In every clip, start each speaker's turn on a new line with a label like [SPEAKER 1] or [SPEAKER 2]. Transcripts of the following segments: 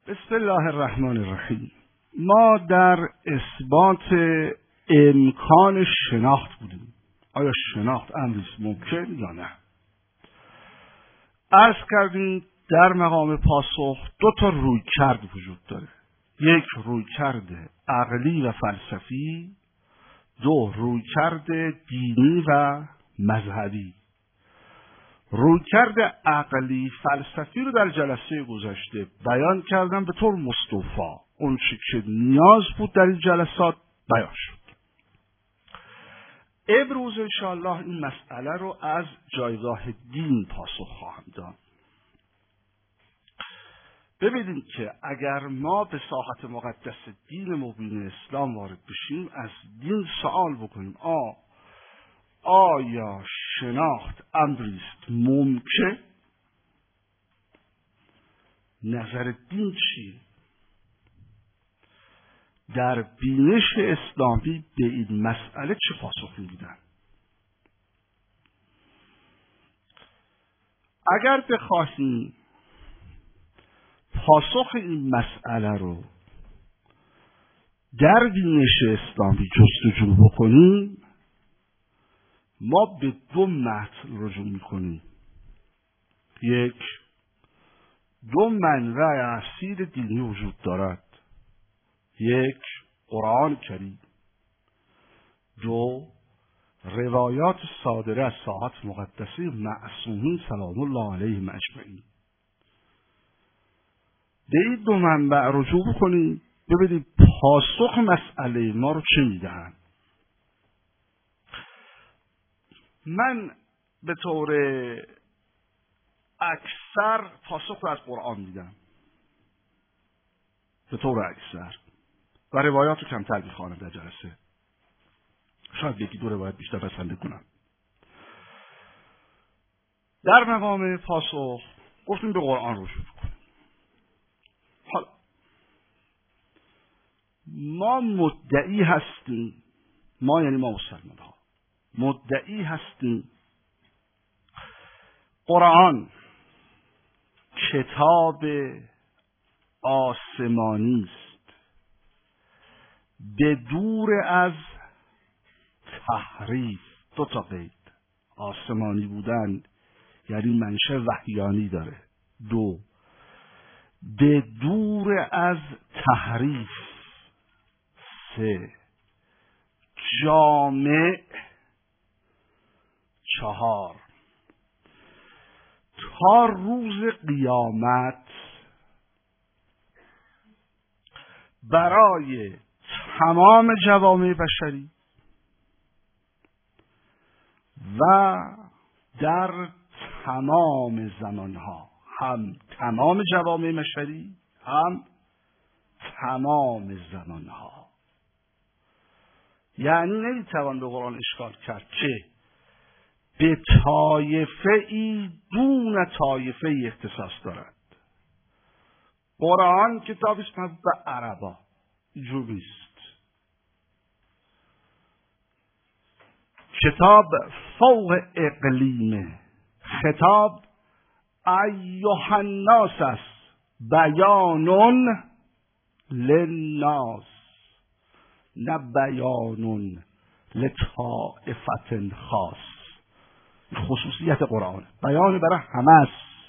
[SPEAKER 1] بسم الله الرحمن الرحیم. ما در اثبات امکان شناخت بودیم. آیا شناخت امری است ممکن یا نه؟ عرض کردیم در مقام پاسخ دو تا رویکرد وجود داره. یک رویکرد عقلی و فلسفی، دو رویکرد دینی و مذهبی. رویکرد عقلی فلسفی رو در جلسه گذشته بیان کردم به طور مستوفا. اون چه که نیاز بود در این جلسات بیان شد. امروز انشاءالله این مسئله رو از جایگاه دین پاسخ خواهم داد. ببینید که اگر ما به ساحت مقدس دین مبین اسلام وارد بشیم، از دین سوال بکنیم آیا شناخت امری است ممکن؟ نظر دین چی؟ در بینش اسلامی به این مسئله چه پاسخی میدن؟ اگر بخواهیم پاسخ این مسئله رو در بینش اسلامی جستجو بکنیم، ما به دو متن رجوع میکنیم. یک، دو منبع اصیل دینی وجود دارد. یک، قرآن کریم. دو، روایات صادره از ساحت مقدسه معصومین سلام الله علیهم اجمعین. به این دو منبع رجوع بکنیم ببینید پاسخ مسئله ما رو چه میدهند. من به طور اکثر پاسخ رو از قرآن میدم، به طور اکثر، و روایات رو کمتر میخوانم در جلسه. شاید یکی دو روایت بیشتر بسنده کنم. در مقام پاسخ گفتیم به قرآن رجوع کنیم. حالا ما مدعی هستیم، ما یعنی ما مسلمان ها مدعی هستیم قرآن کتاب آسمانی است، به دور از تحریف. دو تا قید: آسمانی بودن یعنی منشأ وحیانی داره. دو، به دور از تحریف. سه، جامع. چهار، تا روز قیامت برای تمام جوامع بشری و در تمام زمانها، هم تمام جوامع بشری هم تمام زمانها. یعنی نمیتوان به قرآن اشکال کرد که به طایفه ای دون طایفه ای اختصاص دارد. قرآن کتابی است مربوط به عربا، اینجور نیست. کتاب فوق اقلیمه. خطاب ایها الناس است، بیان للناس، نه بیان لطائفة خاص. خصوصیت قرآن بیان برای همه است،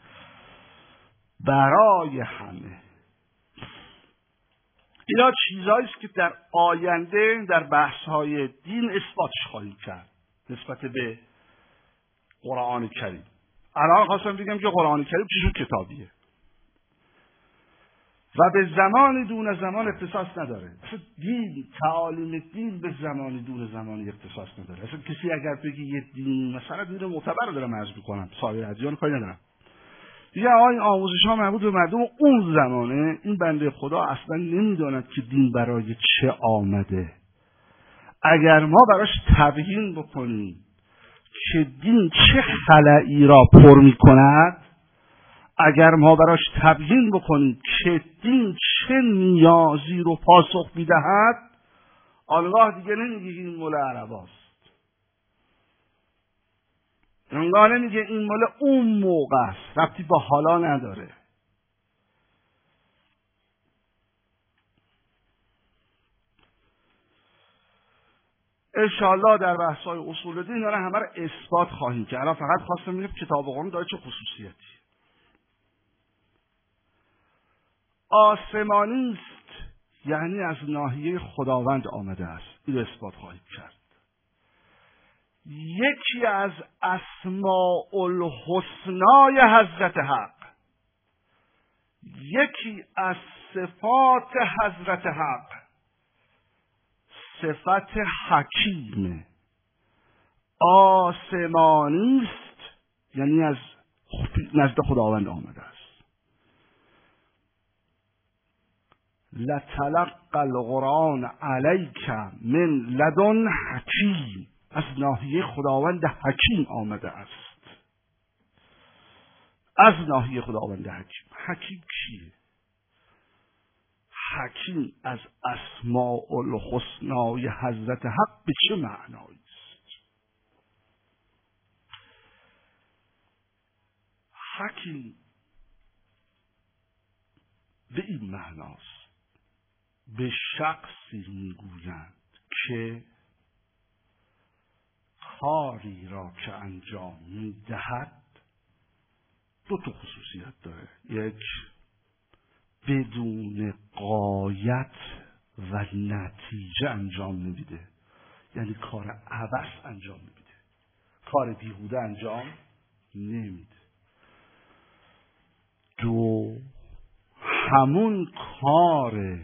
[SPEAKER 1] برای همه. اینا چیزهایی است که در آینده در بحث‌های دین اثباتش خواهیم کرد نسبت به قرآن کریم. الان خواستم بگم که قرآن کریم چه جور کتابیه و به زمان دون زمان اختصاص نداره. اصلا دین، تعالیم دین به زمان دون زمانی اختصاص نداره. اصلا کسی اگر بگی یه دین، مثلا دین معتبر رو دارم عرض می‌کنم، سایر ادیان کاری ندارم، دیگه این آموزش‌ها مربوط به مردم اون زمانه، این بنده خدا اصلا نمی‌داند که دین برای چه آمده. اگر ما براش تبیین بکنیم که دین چه خلایی را پر می‌کند، اگر ما براش تبیین بکنیم که دین چه نیازی رو پاسخ می‌دهد، آنگاه دیگه نمیگه این مال عرباست، آنگاه نمیگه این مال اون موقع است، ربطی با حالا نداره. انشاءالله در بحث‌های اصول دین اینا همه رو اثبات خواهیم کرد. الان فقط خواستم بگم کتاب قرآن داره چه خصوصیتی. آسمانی است، یعنی از ناحیه خداوند آمده است. این رو اثبات خواهیم کرد. یکی از اسماء الحسنای حضرت حق، یکی از صفات حضرت حق صفت حکیم آسمانی است، یعنی از نزد خداوند آمده است. لتلقى القرآن علیک من لدن حکیم، از ناحیه خداوند حکیم آمده است. از ناحیه خداوند حکیم. حکیم کیه؟ حکیم از اسماء الحسنای حضرت حق به چه معنایی است؟ حکیم به این معناست به شخصی میگویند که کاری را که انجام میدهد دو تا خصوصیت داره. یک، بدون غایت و نتیجه انجام نمیده، یعنی کار عبث انجام نمیده، کار بیهوده انجام نمیده. دو، همون کار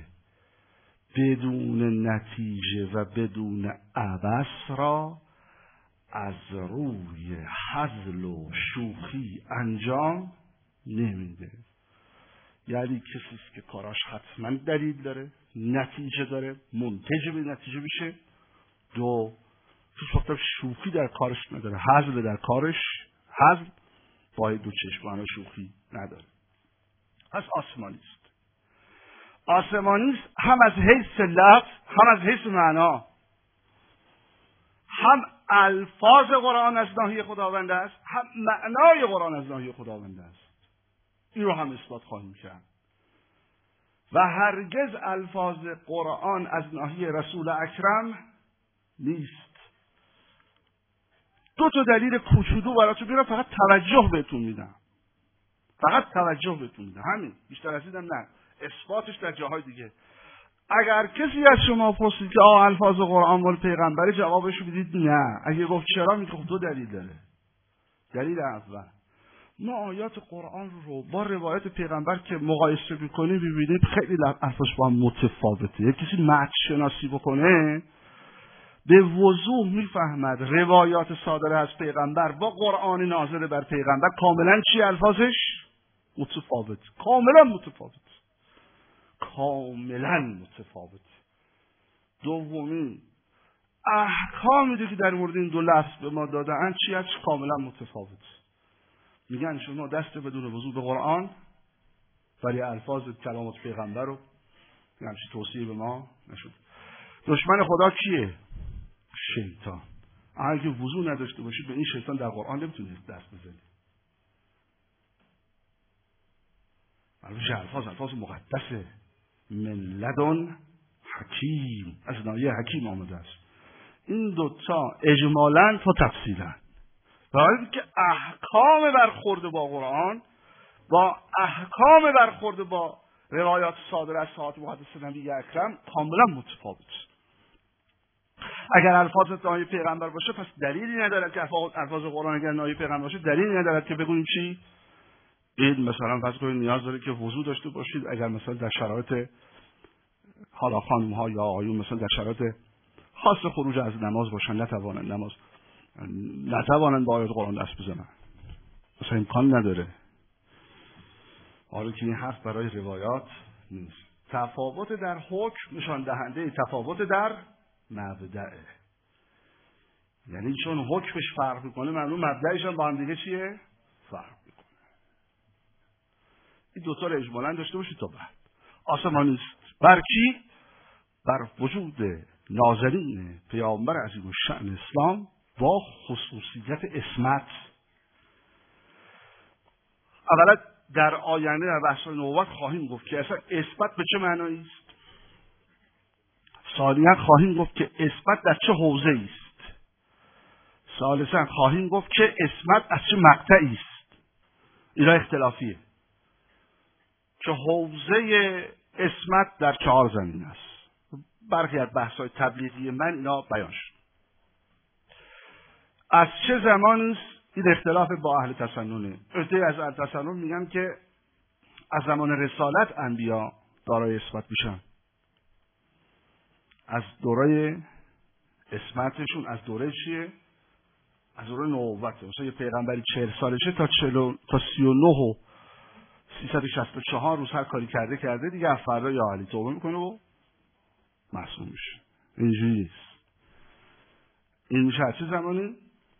[SPEAKER 1] بدون نتیجه و بدون عبث را از روی هزل و شوخی انجام نمیده. یعنی کسی است که کاراش حتما دلیل داره، نتیجه داره، منتج به نتیجه میشه. دو، هیچ وقت شوخی در کارش نداره، هزل در کارش، هزل با دو چشمان شوخی نداره. پس آسمانی است. آسمانی است هم از حیث لفظ، هم از حیث معنا. هم الفاظ قرآن از ناحیه خداوند است، هم معنای قرآن از ناحیه خداوند است. این رو هم اثبات خواهیم کرد. و هرگز الفاظ قرآن از ناحیه رسول اکرم نیست. دو تا دلیل کوچولو براتون میارم، فقط توجه بهتون میدم. فقط توجه بهتون میدم. همین، بیشتر از اینم نه. اثباتش در جاهای دیگه. اگر کسی از شما پرسید که الفاظ قرآن مال پیغمبره، جوابش رو بدید نه. اگه گفت چرا، میگه خب دو دلیل داره. دلیل اول، ما آیات قرآن رو با روایت پیغمبر که مقایسه میکنیم ببینید خیلی الفاظش با هم متفاوته. یک کسی متن شناسی بکنه به وضوح میفهمد روایات صادره از پیغمبر با قرآن نازل بر پیغمبر کاملا چی الفاظش متفاوت، کاملا متفاوت، کاملا متفاوت. دومی، احکامی که در مورد این دو لفظ به ما دادن چی هست؟ کاملا متفاوت. میگن شما دست بدون وضو به قرآن، ولی الفاظ کلامات پیغمبر رو همچین توصیه به ما نشد. دشمن خدا کیه؟ شیطان. اگه وضو نداشته باشید به این شیطان در قرآن نمیتونید دست بزنید. البته الفاظ مقدسه. من لدن حکیم، از ناحیه حکیم آمده است. این دوتا اجمالاً و تفصیلاً. برای که احکام برخورد با قرآن با احکام برخورد با روایات صادره از صحابه محدث نبی اکرم کاملا متفاوت. اگر الفاظ ناحیه پیغمبر باشه پس دلیلی ندارد که الفاظ قرآن اگر ناحیه پیغمبر باشه دلیلی ندارد که بگوییم چی؟ این مثلا فرض کنید نیاز داره که وضو داشته باشید. اگر مثلا در شرایط حالا خانم ها یا آقایون مثلا در شرایط خاص خروج از نماز باشن نتوانند با آیات قرآن دست بزنن، مثلا امکان نداره. حالا که این حرف برای روایات نیست. تفاوت در حکم نشان دهنده تفاوت در مبدأه. یعنی چون حکمش فرق میکنه معلوم مبدأش هم با هم دیگه چیه؟ فرق میکنه. این دوتا رو اجمالاً داشته باشید تا بعد. آسمانی است بر کی؟ بر وجود نازنین پیامبر عظیم الشأن اسلام با خصوصیت اسمت. اولا در آینده در بحث نبوت خواهیم گفت که اصلا اسمت به چه معنایی است. ثانیاً خواهیم گفت که عصمت در چه حوزه‌ای است. ثالثاً خواهیم گفت که عصمت از چه مقطعی است. اینا اختلافیه که حوزه عصمت در 4 زمینه است. برخی از بحث‌های تبلیغی من اینا بیان شد. از چه زمانی است این اختلاف با اهل تسننه. عده‌ای از اهل تسنن میگن که از زمان رسالت انبیا دارای عصمت میشن. از دوره عصمتشون از دوره چیه؟ از دوره نبوته. مثلا یه پیغمبری 40 سالشه تا 39 و 364 روز هر کاری کرده دیگه از فردا یا علی توبه میکنه و معصوم میشه. اینجوری نیست. این میشه از چه زمانی؟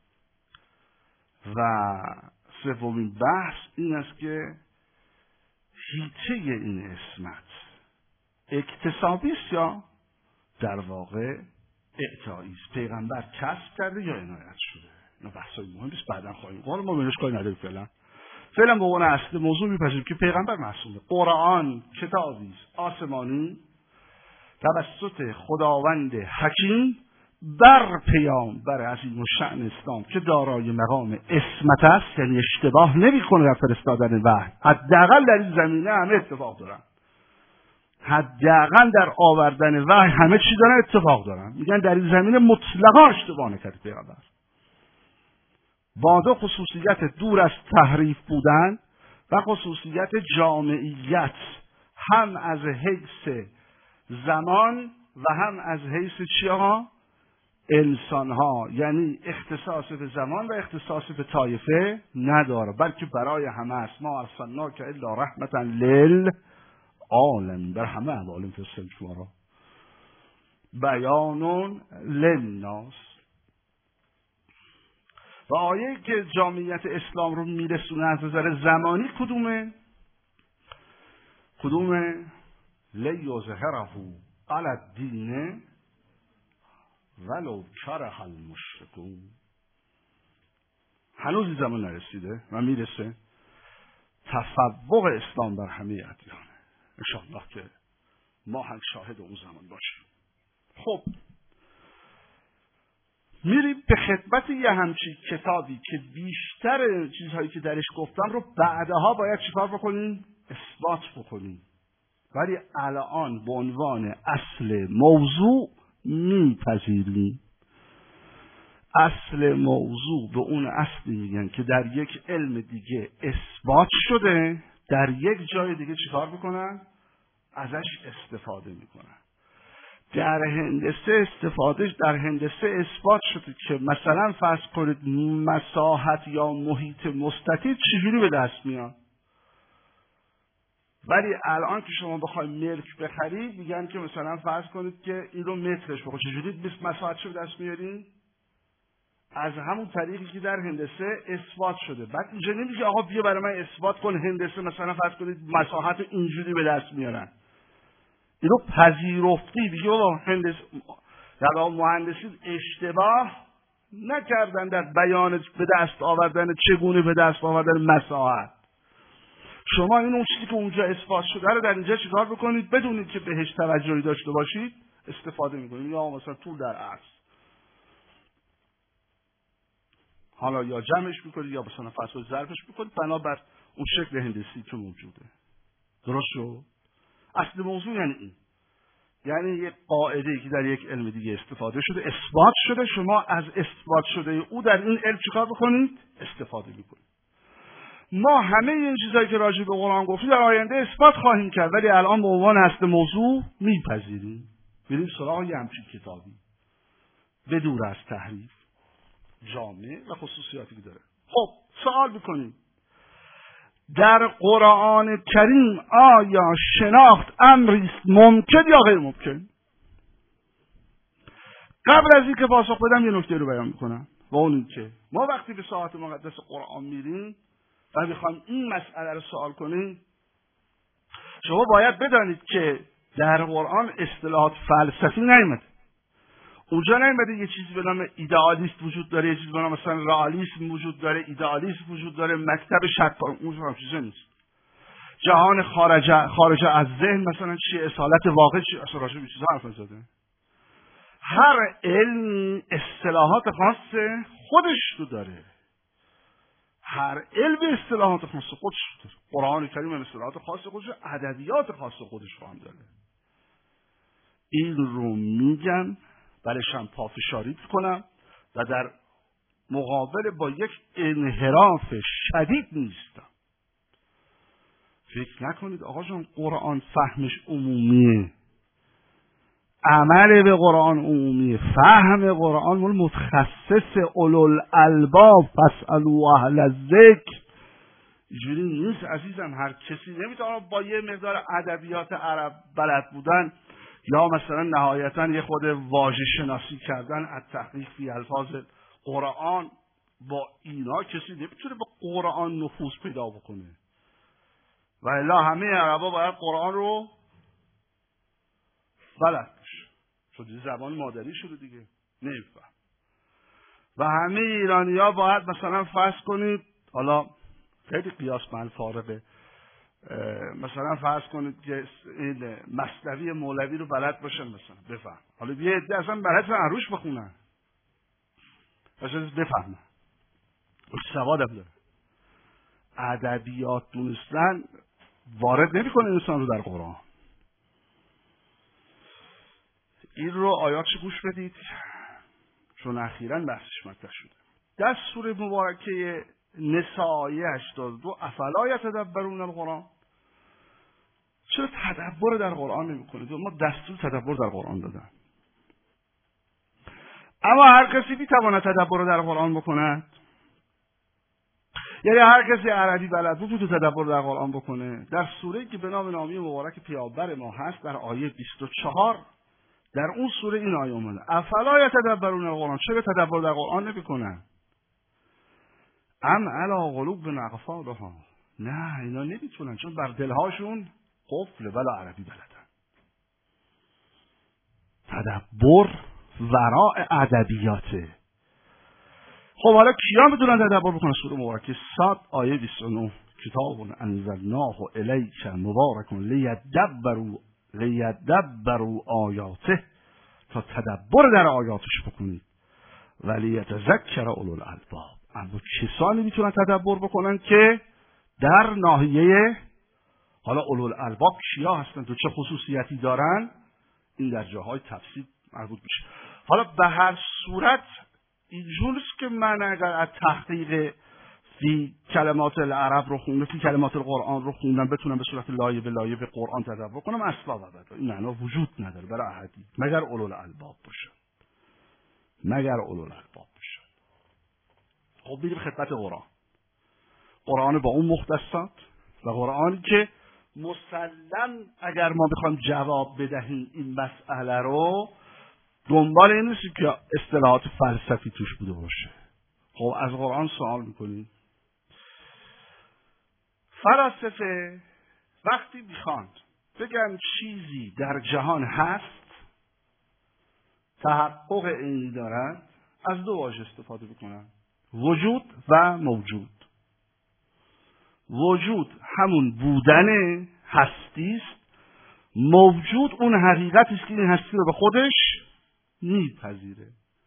[SPEAKER 1] و سومین بحث این است که هیچه این عصمت اکتسابی است یا در واقع اعطایی است. پیغمبر کسب کرده یا عنایت شده. اینا بحثای مهمی است، بعداً خواهیم گفت. ما بهش کاری نداریم فعلا به عنوان اصل موضوع میپذیریم که پیغمبر معصومه. قرآن کتابی است آسمانی توسط خداوند حکیم بر پیامبر عظیم الشأن اسلام که دارای مقام عصمت است، یعنی اشتباه نمیکنه در فرستادن وحی. حداقل در این زمینه همه اتفاق دارن. حداقل در آوردن وحی همه چی دارن اتفاق دارن. میگن در این زمینه مطلقا اشتباه نکرد پیغمبر. با دو خصوصیت دور از تحریف بودن و خصوصیت جامعیت، هم از حیث زمان و هم از حیث چی ها؟ انسان ها. یعنی اختصاص به زمان و اختصاص به طایفه نداره، بلکه برای همه است. ما ارسلناک الا رحمتا للعالمین. بر همه عوالم فرستادیم شما را. بیان للناس. و آیه که جامعیت اسلام رو میرسونه از نظر زمانی کدومه؟ لیظهره علی الدین ولو کره المشرکون. هنوز این زمان نرسیده و میرسه. تفوق اسلام بر همه ادیانه. انشاءالله که ما هم شاهد اون زمان باشیم. خب میریم به خدمت یه همچین کتابی که بیشتر چیزهایی که درش گفتم رو بعدها باید چیکار بکنیم؟ اثبات بکنیم. ولی الان به عنوان اصل موضوع میپذیریم. اصل موضوع به اون اصلی میگن که در یک علم دیگه اثبات شده، در یک جای دیگه چیکار میکنن؟ ازش استفاده میکنن. در هندسه اثبات شده که مثلا فرض کنید مساحت یا محیط مستطیل چجوری به دست میاد. ولی الان که شما بخواید ملک بخرید میگن که مثلا فرض کنید که این رو مترش بخورید. چجوری 20 مساحت شو به دست میارین؟ از همون طریقی که در هندسه اثبات شده. بعد اینجا نمیگه آقا بیا برای من اثبات کن هندسه مثلا فرض کنید مساحت اینجوری به دست میارن. اینو پذیرفتی دیگه بابا در مهندسی اشتباه نکردن در بیان به دست آوردن چگونه به دست آوردن مساحت. شما این اون چیزی که اونجا اثبات شده رو در اینجا چیکار بکنید؟ بدونید که بهش توجهی داشته باشید استفاده میکنید. یا مثلا طول در عرض حالا یا جمعش میکنید یا مثلا فصل ظرفش میکنید بنابر اون شکل هندسی که موجوده. درست شد؟ اصل موضوع یعنی این. یعنی یک قاعده‌ای که در یک علم دیگه استفاده شده، اثبات شده، شما از اثبات شده او در این علم چیکار بکنید؟ استفاده میکنید. ما همه این چیزایی که راجع به قرآن گفتیم در آینده اثبات خواهیم کرد، ولی الان به عنوان اصل موضوع میپذیریم. بریم سراغ یه همچین کتابی بدور از تحریف، جامع و خصوصیاتی که داره. خب سوال میکنیم در قرآن کریم آیا شناخت امری است ممکن یا غیر ممکن؟ قبل از اینکه پاسخ بدم یه نکته رو بیان میکنم و اون این که ما وقتی به ساعت مقدس قرآن میریم و میخوایم این مسئله رو سوال کنیم، شما باید بدانید که در قرآن اصطلاحات فلسفی نیامده. اونجا نیامده یه چیزی به نام ایدئالیست وجود داره، یه چیزی به نام مثلا رئالیسم وجود داره، ایدئالیسم وجود داره، مکتب شکار، اونجا هم چیزی نیست. جهان خارج از ذهن مثلا چیه، اصالت واقع چیه، اصلا راجع به چیزا حرف نزده. هر علمی اصطلاحات خاص خودش رو داره. هر علم اصطلاحات خاص خودش رو داره. قرآن کریم اصطلاحات خاص خودش، ادبیات خاص خودش رو هم داره. این رو میگم، بلش هم پافشاری کنم و در مقابل با یک انحراف شدید نیستم. فکر نکنید آقا جان قرآن فهمش عمومیه، عمل به قرآن عمومیه، فهم قرآن مال متخصص اولوالالباب فاسألوا اهل الذکر. اینجوری نیست عزیزم. هر کسی نمیتونه با یه مقدار ادبیات عرب بلد بودن یا مثلا نهایتا یه خود واژه شناسی کردن از تحقیق فی الفاظ قرآن، با اینا کسی نمیتونه به قرآن نفوذ پیدا بکنه. و الا همه عربا باید قرآن رو بلد باشه، چون زبان مادری شده دیگه، نمیفهم. و همه ایرانی‌ها باید مثلا فرض کنید، حالا خیلی قیاس من فارغه، مثلا فرض کنید که این مثنوی مولوی رو بلد باشن مثلا بفهم. حالا یه عده اصلا بلد عروش بخونن مثلا بفهمن، سواد هم داره. ادبیات دونستن وارد نمی‌کنه انسان رو در قرآن. این رو آیاتش گوش بدید چون اخیراً بحثش مطرح شده. در سوره مبارکه نساء آیه 82 افلا یتدبرون القرآن. چرا تدبر در قرآن نمی‌کنید؟ ما دستور تدبر در قرآن دادن، اما هر کسی می‌تواند تدبر در قرآن بکند؟ یعنی هر کسی عربی بلد بود تو تدبر در قرآن بکنه؟ در سوره‌ای که به نام نامی مبارک پیامبر ما هست، در آیه 24 در اون سوره این آیه اومده افلا یتدبرون القرآن. چرا تدبر در قرآن نمی‌کنن؟ ام علی قلوب اقفالها. نه اینا نمیتونن، چون بر دلهاشون قفله، ولا عربی بلدن. تدبر وراء ادبیاته. خب حالا کیا میتونن تدبر بکنن؟ سوره مبارکه صاد آیه 29 کتاب انزلناه الیک مبارک لیدبروا آیاته، تا تدبر در آیاتش بکنید، ولی یتذکر اولوالالباب. اما کسانی میتونن تدبر بکنن که در ناحیه، حالا اولوالالباب کیا هستن و چه خصوصیتی دارن، این در جاهای تفسیر مربوط میشه. حالا به هر صورت اینجوریست که من اگر از تحقیق فی کلمات العرب رو خوندم، فی کلمات القرآن رو خوندم، بتونم به صورت لایه به لایه به قرآن تدبر کنم، اصلا و ابدا این معنا وجود نداره برای احدی مگر اولوالالباب باشه، مگر اولوالالباب باشه. خب میریم خدمت قرآن. قرآن با اون مختصات و قرآنی که مسلم اگر ما بخوایم جواب بدهیم این مسئله رو، دنبال این نیست که اصطلاحات فلسفی توش بوده باشه. خب از قرآن سوال میکنیم. فلاسفه وقتی میخوان بگن چیزی در جهان هست، تحقق عینی دارد، از دو واژه استفاده میکنن: وجود و موجود. وجود همون بودن هستی است، موجود اون حقیقتی است که این هستی رو به خودش میپذیره.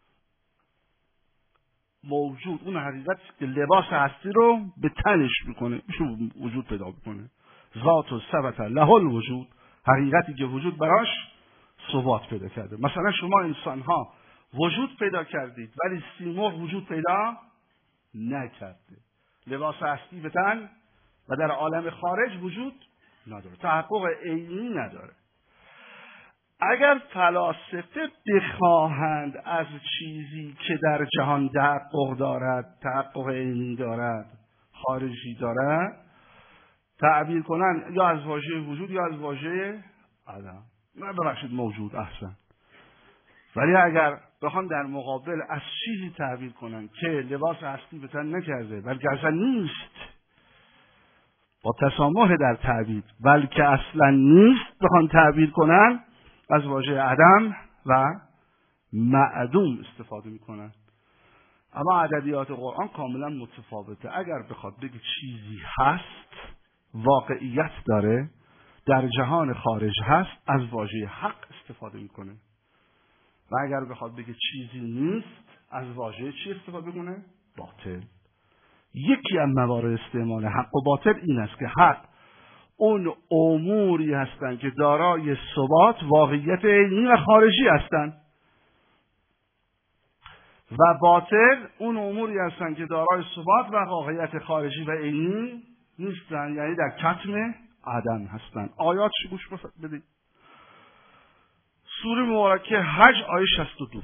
[SPEAKER 1] موجود اون حقیقتی است که لباس هستی رو به تنش میکنه، میشه وجود پیدا بکنه. ذات و ثبت له الوجود، حقیقتی که وجود براش ثبات پیدا کرده. مثلا شما انسان ها وجود پیدا کردید ولی سیمرغ وجود پیدا نکرده، لباس هستی به تن و در عالم خارج وجود نداره، تحقق عینی نداره. اگر فلاسفه بخواهند از چیزی که در جهان تحقق دارد، تحقق عینی دارد، خارجی دارد، تعبیر کنن یا از واژه وجود یا از واژه عدم، نه ببخشید موجود احسن. ولی اگر بخوان در مقابل از چیزی تعبیر کنن که لباس هستی به تن نکرده، بلکه اصلا نیست، با تسامح در تعبیر، بلکه اصلا نیست، بخوان تعبیر کنن، از واژه عدم و معدوم استفاده میکنن. اما ادبیات قرآن کاملا متفاوته. اگر بخواد بگه چیزی هست، واقعیت داره، در جهان خارج هست، از واژه حق استفاده میکنه. و اگر بخواد بگه چیزی نیست از واژه چی استفاده کنه؟ باطل. یکی از موارد استعمال حق و باطل این است که حق اون اموری هستند که دارای ثبات، واقعیت عینی و خارجی هستند و باطل اون اموری هستند که دارای ثبات و واقعیت خارجی و عینی نیستند، یعنی در کتم عدم هستند. آیاتش گوش بدید. سوره مبارکه حج آیه 62.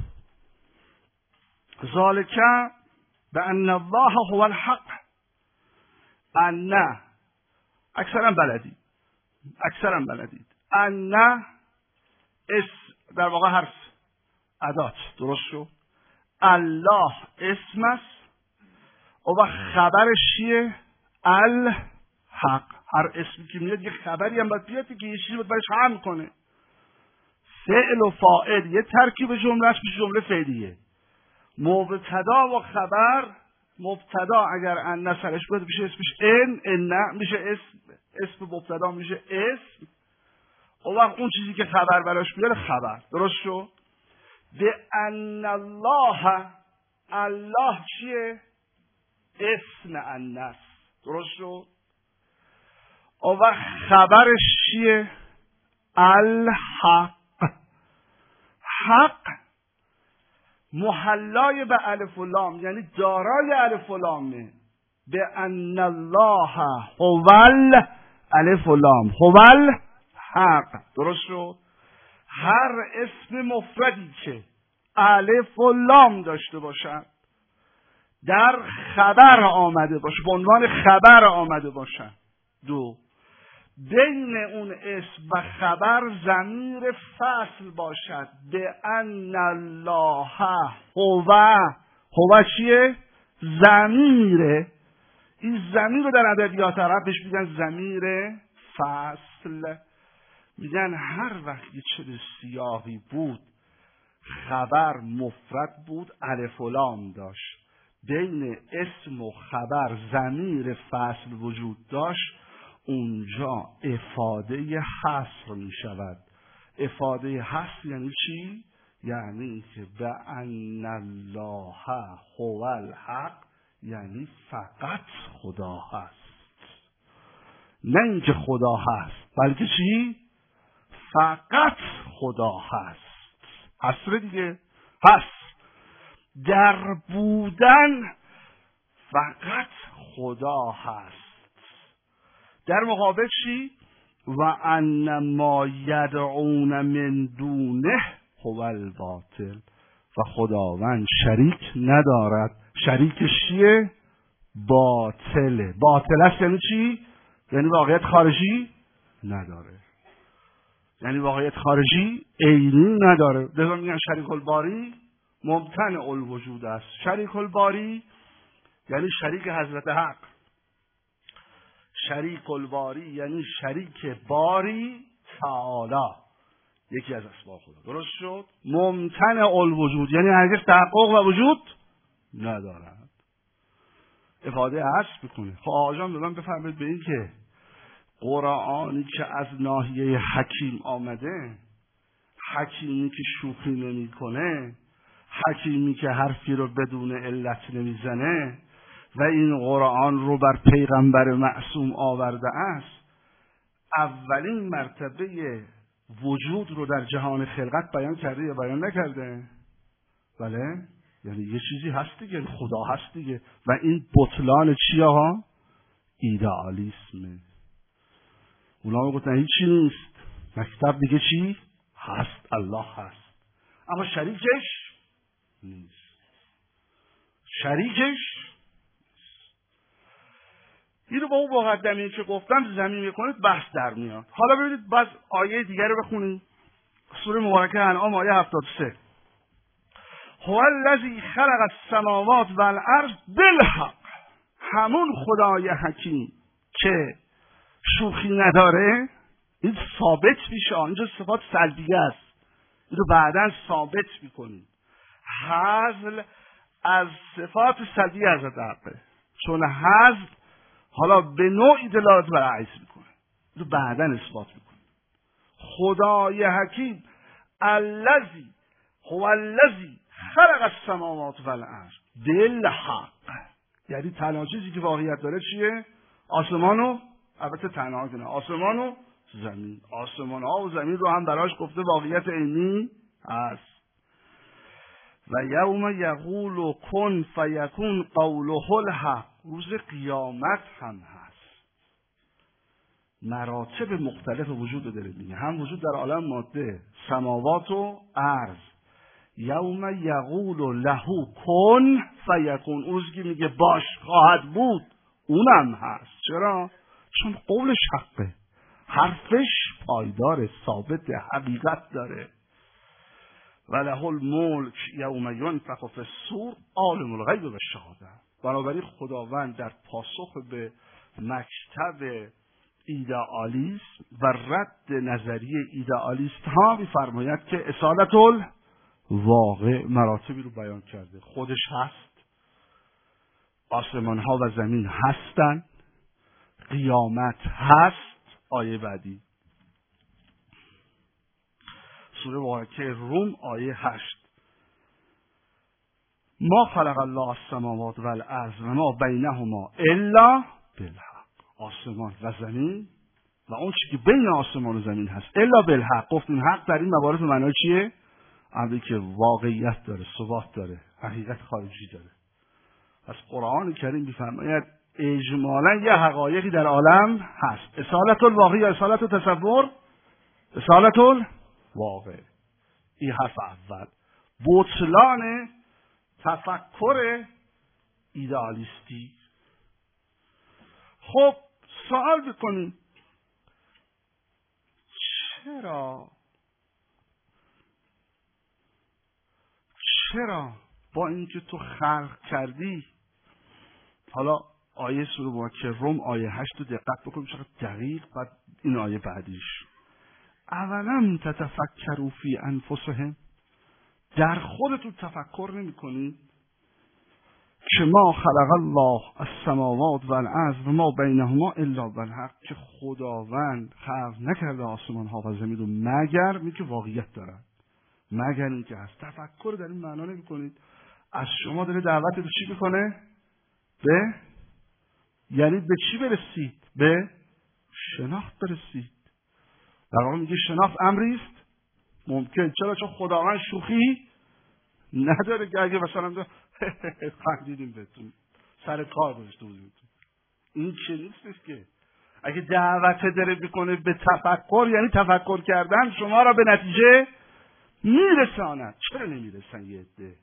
[SPEAKER 1] ذالک بأن الله هو الحق. ان اکثرا بلدید ان در واقع حرف ادات، درست شد. الله اسم است و خبرش چیه؟ الحق. هر اسمی که میاد یه خبری هم باید بیاد که یه چیزی باید برش حمل کنه. فعل و فاعل یه ترکیب جملهش میشه جمله فعلیه. مبتدا و خبر، مبتدا اگر ان سرش بود میشه اسمش ان میشه اسم مبتدا میشه اسم. اون وقت اون چیزی که خبر براش بیاره خبر، درست شد. به ان الله چیه؟ اسم ان، درست شد. اون وقت خبرش چیه؟ الحق. حق محلای به الف و لام، یعنی دارای الف و لامه. به ان الله هو الف و لام هو الحق، درست شد. هر اسم مفردی که الف و لام داشته باشد در خبر آمده باشه، به عنوان خبر آمده باشد. دو، بین اون اسم و خبر ضمیر فصل باشد. به ان الله هو چیه؟ ضمیره. این ضمیر رو در ادبیات عرب بهش میگن ضمیر فصل. میگن هر وقت یه چیز سیاهی بود، خبر مفرد بود، الف و لام داشت، بین اسم و خبر ضمیر فصل وجود داشت، اونجا افاده حصر می شود. افاده حصر یعنی چی؟ یعنی که به ان الله هو الحق، یعنی فقط خدا هست. نه اینکه خدا هست، بلکه چی؟ فقط خدا هست. حصر دیگه هست. در بودن فقط خدا هست. در مقابل چی؟ و ان ما یدعون من دونه هو الباطل. و خداوند شریک ندارد. شریکش چیه؟ باطله. باطل است یعنی چی؟ یعنی واقعیت خارجی نداره. یعنی واقعیت خارجی عینی نداره. لذا میگن شریک الباری ممتنع الوجود است. شریک الباری یعنی شریک حضرت حق. شریک الباری یعنی شریک باری تعالی، یکی از اسماء خدا، درست شد. ممتنع الوجود یعنی هرگز تحقق و وجود ندارد. افاده عصر میکنه. خب آقا من بفرمایید به این که قرآنی که از ناحیه حکیم آمده، حکیمی که شوخی نمی کنه، حکیمی که حرفی رو بدون علت نمیزنه و این قرآن رو بر پیغمبر معصوم آورده است، اولین مرتبه وجود رو در جهان خلقت بیان کرده یا بیان نکرده؟ بله، یعنی یه چیزی هست دیگه، خدا هست دیگه. و این بطلان چیه ها؟ ایدئالیسمه. اونا میگفتن هیچی نیست، مکتب دیگه چی؟ هست، الله هست، اما شریکش نیست. شریکش این رو با اون مقدمه‌ای که گفتم زمین میکنید بحث در میاد. حالا ببینید باز آیه دیگر رو بخونید. سوره مبارکه انعام آیه 73. هو الذی خلق السماوات والارض بالحق. همون خدای حکیم که شوخی نداره، این ثابت میشه. اینجا صفات سلبیه است، این رو بعداً ثابت میکنیم. حذف از صفات سلبیه از حقه، چون حذف حالا به نوعی دلالت بر عجز میکنه، این رو بعداً اثبات میکنه. خدای حکیم الذی هو الذی خلق السماوات والارض بالحق. یعنی تنها چیزی که واقعیت داره چیه؟ آسمانو، البته تنها که نه، آسمانو زمین. آسمان ها و زمین رو هم براش گفته واقعیت عینی هست. و یوم یقول کن فیکون قوله الحق. روز قیامت هم هست. مراتب مختلف وجود داره میگه، هم وجود در عالم ماده، سماوات و ارض. یوم یقول له کن فیکون، روزی که میگه باش خواهد بود، اونم هست. چرا؟ چون قولش حقه، حرفش پایدار، ثابت، حقیقت داره. و له الملک یوم ینفخ فی الصور عالم الغیب و الشهاده. بنابراین خداوند در پاسخ به مکتب ایدئالیسم و رد نظریه ایدئالیست ها می‌فرماید که اصالت الواقع مراتبی رو بیان کرده. خودش هست، آسمان ها و زمین هستن، قیامت هست. آیه بعدی سوره مبارکه روم آیه 8. ما خلق الله السماوات والارض و ما بینهما الا بالحق. آسمان و زمین و اون چیزی که بین آسمان و زمین هست الا بالحق. گفتیم حق در این موارد به معنای چیه؟ امری که واقعیت داره، ثبات داره، حقیقت خارجی داره. از قرآن کریم می‌فرماید اجمالاً یه حقایقی در عالم هست. اصالت الواقع یا اصالت التصور؟ اصالت الواقع. این حرف اول. بطلان تفکر ایدئالیستی. خب سوال بکنیم چرا با اینکه تو خلق کردی، حالا آیه سوره مبارکه روم آیه 8 رو دقت بکنیم چقدر دقیق، بعد این آیه بعدیش اولم تتفکروا فی انفسهم، در خودتون تفکر نمی کنید که ما خلق الله السماوات والارض و ما بینهما الا بالحق، که خداوند خلق نکرده آسمان ها و زمین رو مگر اینکه واقعیت دارن، مگر اینکه هست. تفکر در این معنا نمی کنید. از شما داره دعوت به چی میکنه؟ یعنی به چی برسید؟ به شناخت برسید. در واقع میگه شناخت امری است ممکن. چرا؟ چون خداوند شوخی نداره که اگه مثلا خندیدیم بهتون سر کار گذاشته بودیم. این چه نیستش که اگه دعوت داره بکنه به تفکر، یعنی تفکر کردن شما را به نتیجه میرساند. چرا نمیرسن یه عده؟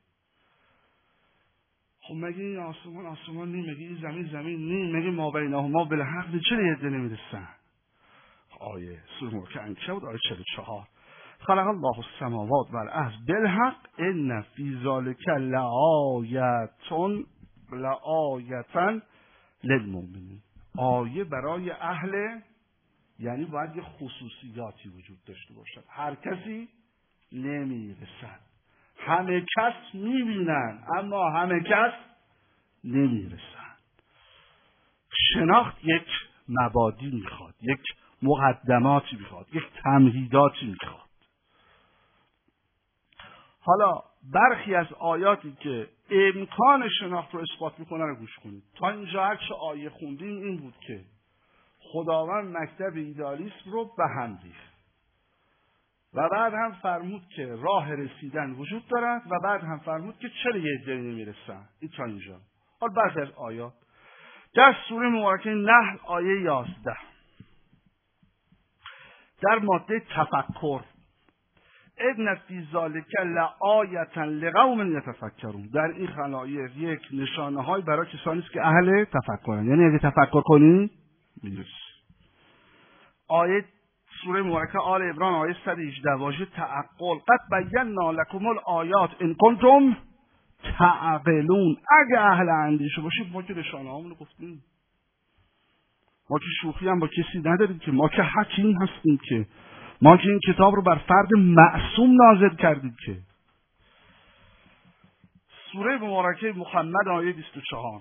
[SPEAKER 1] خب مگه این آسمان نیم، مگه این زمین نیم، مگه ما بینهما بالحق، چرا یه عده نمیرسن؟ آیه سوره مبارکه عنکبوت آیه 44 خلق الله السماوات والارض بالحق ان فی ذلک لآیة للمؤمنین. آیه برای اهل، یعنی باید یه خصوصیاتی وجود داشته باشد. هر کسی نمیرسد. همه کس میبینن اما همه کس نمیرسن. شناخت یک مبادی میخواد، یک مقدماتی میخواد، یک تمهیداتی میخواد. حالا برخی از آیاتی که امکان شناخت رو اثبات میکنن رو گوش کنید. تا اینجا هر چه آیه خوندیم این بود که خداوند مکتب ایدئالیسم رو به هم ریخت و بعد هم فرمود که راه رسیدن وجود دارد و بعد هم فرمود که چرا یه عده نمیرسن. این تا اینجا. حالا بعضی از آیات در سوره مبارکه نحل آیه 11 در ماده تفکر ان فی ذلک لآیة لقوم یتفکرون، در این خلایق یک نشانه های برای کسانی است که اهل تفکرن، یعنی اگه تفکر کنی میرسی. آیه سوره مبارکه آل عمران آیه 118 واژه تعقل قد بینا لکم الآیات ان کنتم تعقلون. اگه اهل اندیشه باشید ما که نشانه هامون رو گفتیم، ما که شوخی هم با کسی نداریم، که ما که حکیم هستیم، که ما که این کتاب رو بر فرد معصوم نازل کردیم. که سوره مبارکه محمد آیه 24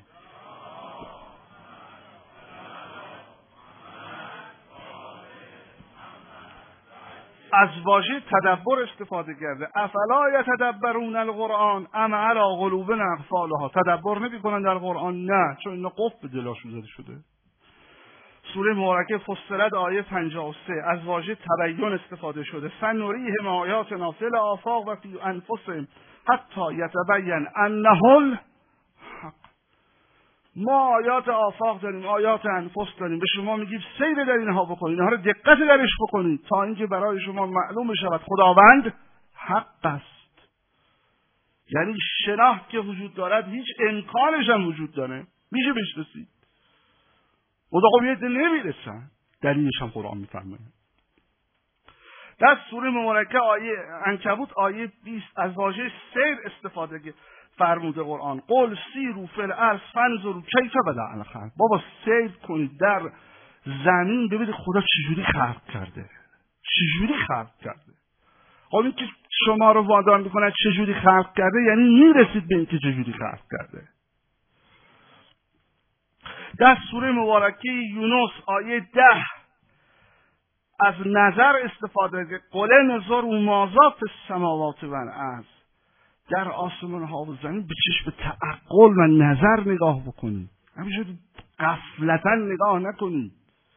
[SPEAKER 1] از واژه تدبر استفاده کرده. افلا یتدبرون القرآن ام علی قلوب اقفالها. تدبر نمی‌کنن در قرآن؟ نه، چون اینا قفل به دلاشون زده شده. سوره مبارکه فصلت آیه 53 از واژه تبین استفاده شده. سنریهم آیاتنا فی الآفاق و فی انفسهم حتی یتبین انه الحق. ما آیات آفاق داریم، آیات انفس داریم. به شما میگیم سیر در اینها بکنید، اینها رو دقت درش بکنید تا اینکه برای شما معلوم بشود خداوند حق است. یعنی شناخت که وجود دارد هیچ امکانش هم وجود داره، میشه بشناسید. خداقومیت نمیرسن، دلیلش هم قرآن میفرمه. در سوره مبارکه آیه عنکبوت آیه 20 از واژه سیر استفاده فرموده قرآن. قل سیروا فی الارض فانظروا کیف بدأ الخلق. بابا سیر کنید در زمین ببینید خدا چجوری خلق کرده، چجوری خلق کرده. خب این که شما رو وادار میکنه چجوری خلق کرده، یعنی میرسید به این که چجوری خلق کرده. در سوره مبارکه یونس آیه 10 از نظر استفاده کرده. قل انظروا ماذا فی السماوات و الارض. در آسمان ها و زمین به چشم تعقل و نظر نگاه بکنید، همینجوری غفلتا نگاه نکنید.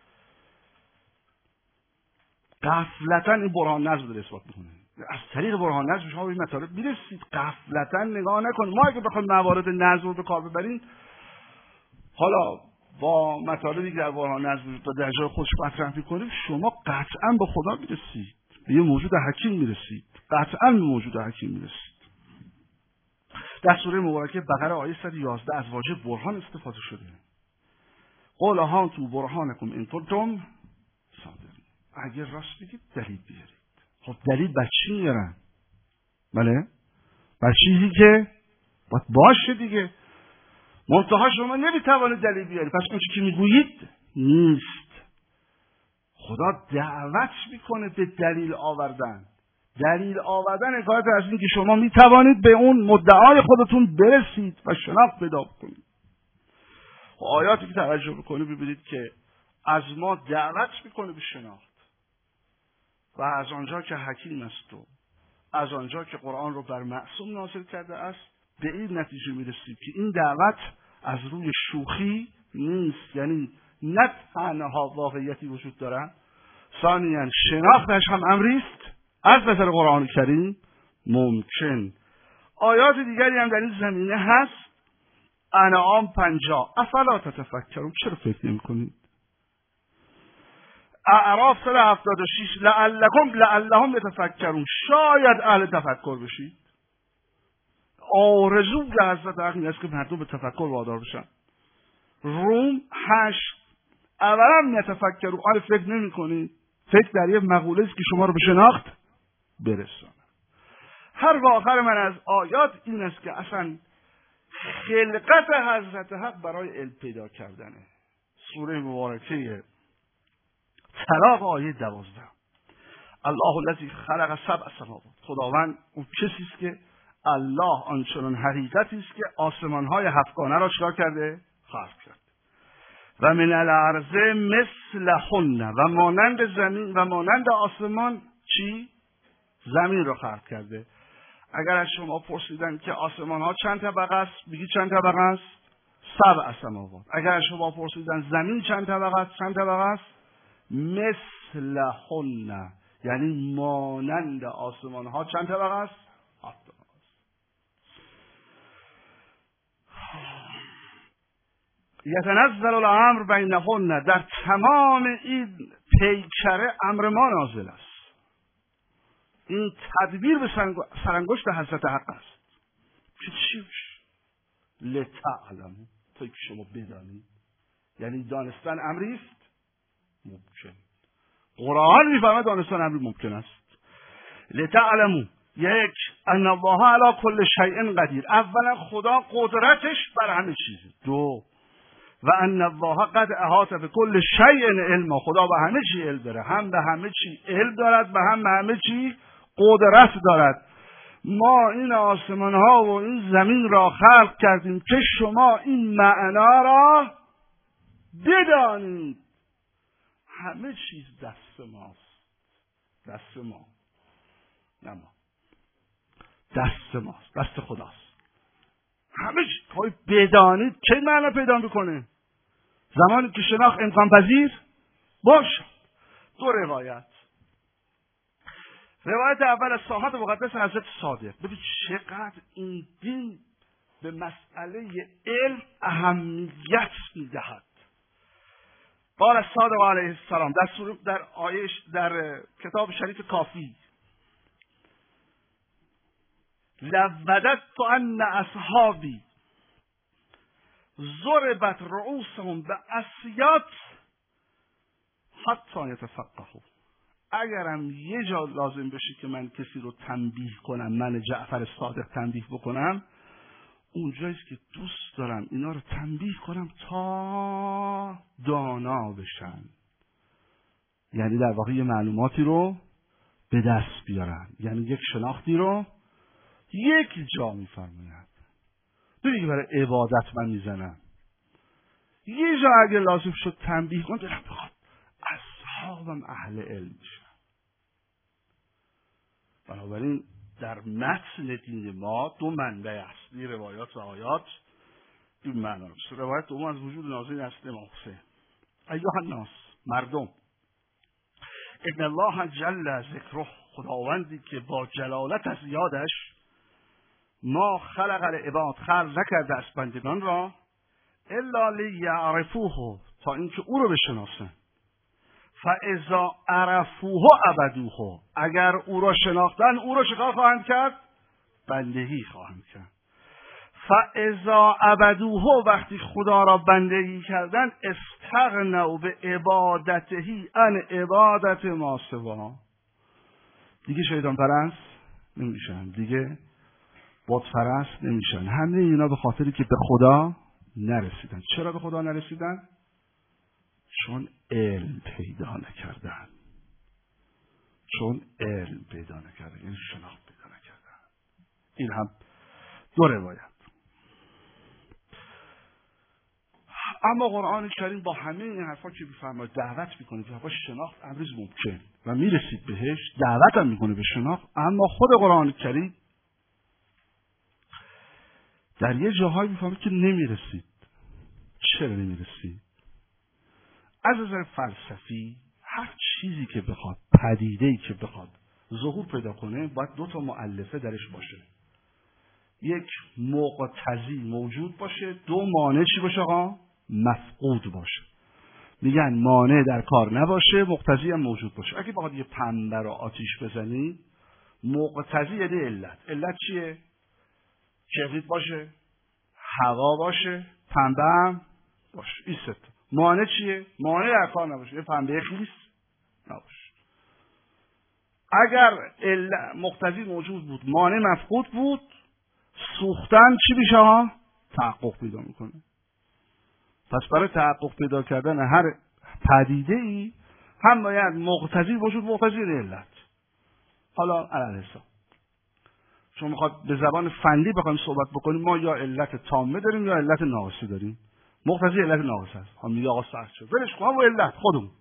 [SPEAKER 1] غفلتا این برهان نظم رو اثبات میکنه. از طریق برهان نظم شما به این مطالب میرسید. غفلتا نگاه نکنید. ما اگه بخوایم موارد نظم رو به کار ببریم، حالا با مطالبی که در برهان نظم تا در جای خودش مطرح میکنیم، شما قطعا به خدا میرسید، به یه موجود حکیم میرسید، قطعا به موجود حکیم میرسید. در سوره مبارکه بقره آیه 111 از واژه برهان استفاده شده. قل هاتوا برهانکم ان کنتم صادقین. اگر راست بگید دلیل بیارید. خب دلیل بر چی میارن؟ بله؟ بر چیزی که باید باشه دیگه. منتها شما نمیتوانید دلیل بیارید، پس اون چیزی که میگویید نیست. خدا دعوت میکنه به دلیل آوردن. دلیل آوردن حکایت از این که شما میتوانید به اون مدعای خودتون برسید و شناخت پیدا کنید. و آیاتی که توجه بکنید ببینید که از ما دعوت میکنه به شناخت و از آنجا که حکیم است و از آنجا که قرآن رو بر معصوم نازل کرده است به این نتیجه میرسید که این دعوت از روی شوخی نیست. یعنی نه تنها واقعیتی وجود دارد، ثانیاً شناختش هم امری است از نظر قرآن کریم ممکن. آیات دیگری هم در این زمینه هست. انعام 50 افلا تتفکرون. چرا فکر نمی‌کنید؟ اعراف 176 لعلهم یتفکرون. شاید اهل تفکر بشید. آرزوی حضرت حق این است که مردم به تفکر وادار بشن. روم 8 اولا یتفکرون. آره فکر نمی‌کنید. فکر در یک مقوله است که شما رو به شناخت برسانه. هر واخر من از آیات این است که اصلا خلقت حضرت حق برای علم پیدا کردنه. سوره مبارکه طلاق آیه 12 الله الذی خلق سبع سماوات. خداوند اون کسی است که الله آنچنان حقیقتی است که آسمان‌های هفتگانه را چکار کرده؟ خلق کرد. و من الارض مثلهن و مانند زمین و مانند آسمان چی؟ زمین را خلق کرده. اگر از شما پرسیدن که آسمان ها چند طبقه است، میگی چند طبقه است؟ 7 سماوات. اگر از شما پرسیدن زمین چند طبقه است، چند طبقه است؟ مثلهن، یعنی مانند آسمان ها چند طبقه است؟ 7 طبقه است. یتنزل الامر بینهن. در تمام این پیکره امر ما نازل است. این تدبیر به سرانگشت حضرت حق است که چی بشه؟ لتعلموا، تا که شما بدانید. یعنی دانستن امری است ممکن. قرآن میفهمه دانستن امری ممکن است. لتعلموا، یک ان الله علی کل شیء قدیر. اولا خدا قدرتش بر همه چیزه. دو و ان الله قد احاط بكل شیء علما. خدا به همه چی علم داره، هم به همه چی علم دارد و هم به همه چی قدرت دارد. ما این آسمان ها و این زمین را خلق کردیم که شما این معنا را بدانید. همه چیز دست ماست. دست ما، نه ما، دست ماست، دست خداست. همه چیز بدانید چه معنا پیدا میکنه؟ زمانی که شناخت امکان پذیر باشه. دو روایت. روایت اول از صحابت مقدس حضرت صادق. ببین چقدر این دین به مسئله علم اهمیت میدهد. قال الصادق علیه السلام در آیش در کتاب شریف کافی، لوددت ان اصحابی ضربت رؤوسهم باسیاط حتی یتفقهوا. اگرم یه جا لازم بشه که من کسی رو تنبیه کنم، من جعفر صادق تنبیه بکنم، اونجاییست که دوست دارم اینا رو تنبیه کنم تا دانا بشن. یعنی در واقع یه معلوماتی رو به دست بیارن، یعنی یک شناختی رو یک جا میفرماید. ببینید برای عبادت من میزنم، یه جا اگه لازم شد تنبیه کنم، دلم بخواد اصحابم اهل علم بشن. بنابراین در متن دین ما دو منبع اصلی روایات و آیات این معنا است. روایت دوم از وجود نازل است امام حسین. ایها الناس، مردم، ابن الله جل ذکره، خداوندی که با جلالت از یادش ما خلق العباد، خلق نکرده است بندگان را الا لیعرفوه، تا اینکه او رو بشناسن. فاذا عرفوه عبدوه، اگر او را شناختن او را چیکار خواهند کرد؟ بندگی خواهند کرد. فاذا عبدوه، وقتی خدا را بندگی کردن، استغنوا به عبادته عن عبادت ما سوا، دیگه شیطان پرست نمیشن، دیگه بت پرست نمیشن. همه اینا به خاطری که به خدا نرسیدن. چرا به خدا نرسیدن؟ چون علم پیدا نکردن. چون علم پیدا نکردن، یعنی شناخت پیدا نکردن. این هم دو روایت. اما قرآن کریم با همه این حرفا که میفرماید دعوت میکنه که با شناخت امروز ممکن و میرسید بهش، دعوت هم میکنه به شناخت. اما خود قرآن کریم در یه جاهایی میفهمید که نمیرسید. چرا نمیرسید؟ از نظر فلسفی هر چیزی که بخواد، پدیده‌ای که بخواد ظهور پیدا کنه، باید دو تا مؤلفه درش باشه. یک مقتضی موجود باشه، دو مانع چی باشه آقا؟ مفقود باشه. میگن مانع در کار نباشه، مقتضی هم موجود باشه. اگه بخواد یه پنبه رو آتیش بزنی، مقتضی یعنی علت. علت چیه؟ کبریت باشه، هوا باشه، پنبه هم باشه. این سه تا. مانع چیه؟ مانع در کار نباشه، یه پنبه خیس نباشه. اگر مقتضی موجود بود، مانع مفقود بود، سوختن چی میشه ها؟ تحقق پیدا میکنه. پس برای تحقق پیدا کردن هر پدیده ای هم باید مقتضی وجود، مقتضی علت. حالا علی حساب چون میخواد به زبان فنی بخوایم صحبت بکنیم، ما یا علت تامه داریم یا علت ناقصی داریم. مقتضی علت ناقص است. هم میگه آقا سخت شد، ولش کن و علت خودمون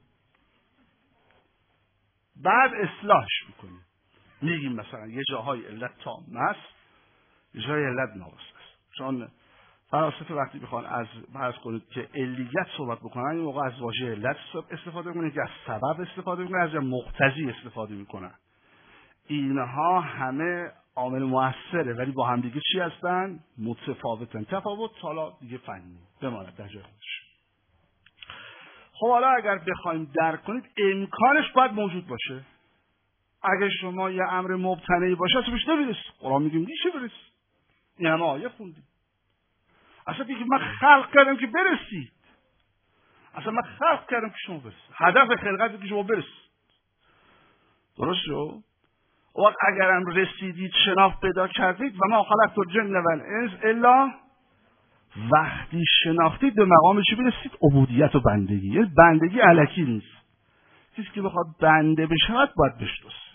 [SPEAKER 1] بعد اصلاحش میکنیم. میگیم مثلا یه جاهای علت تامه است، یه جای علت ناقص است. چون فلاسفه وقتی بخوان از فرض کنید که علیت صحبت بکنن، این موقع از واژه علت استفاده میکنن، که از سبب استفاده میکنن، از مقتضی استفاده میکنن. اینها همه عامل مؤثره ولی با هم دیگه چی هستن؟ متفاوتن. تفاوت حالا دیگه فنی بماند در جای خودش. خب حالا اگر بخوایم درک کنید، امکانش باید موجود باشه. اگه شما یه امر مبتنی باشه اصلا بهش نمیرسی. قرآن میگه میشه برسی. این همه آیه خوندید. اصلا دیگه من خلق کردم که برسید. اصلا من خلق کردم که شما برسید. هدف خلقت که شما برسید. درست شد؟ وقت اگرم رسیدید، شناخت پیدا کردید، و ما خلقت الجن والانس الا، وقتی شناختید به مقام چی برسید؟ عبودیت و بندگی. یعنی بندگی الکی نیست. کسی که بخواد بنده بشه باید بشناسه.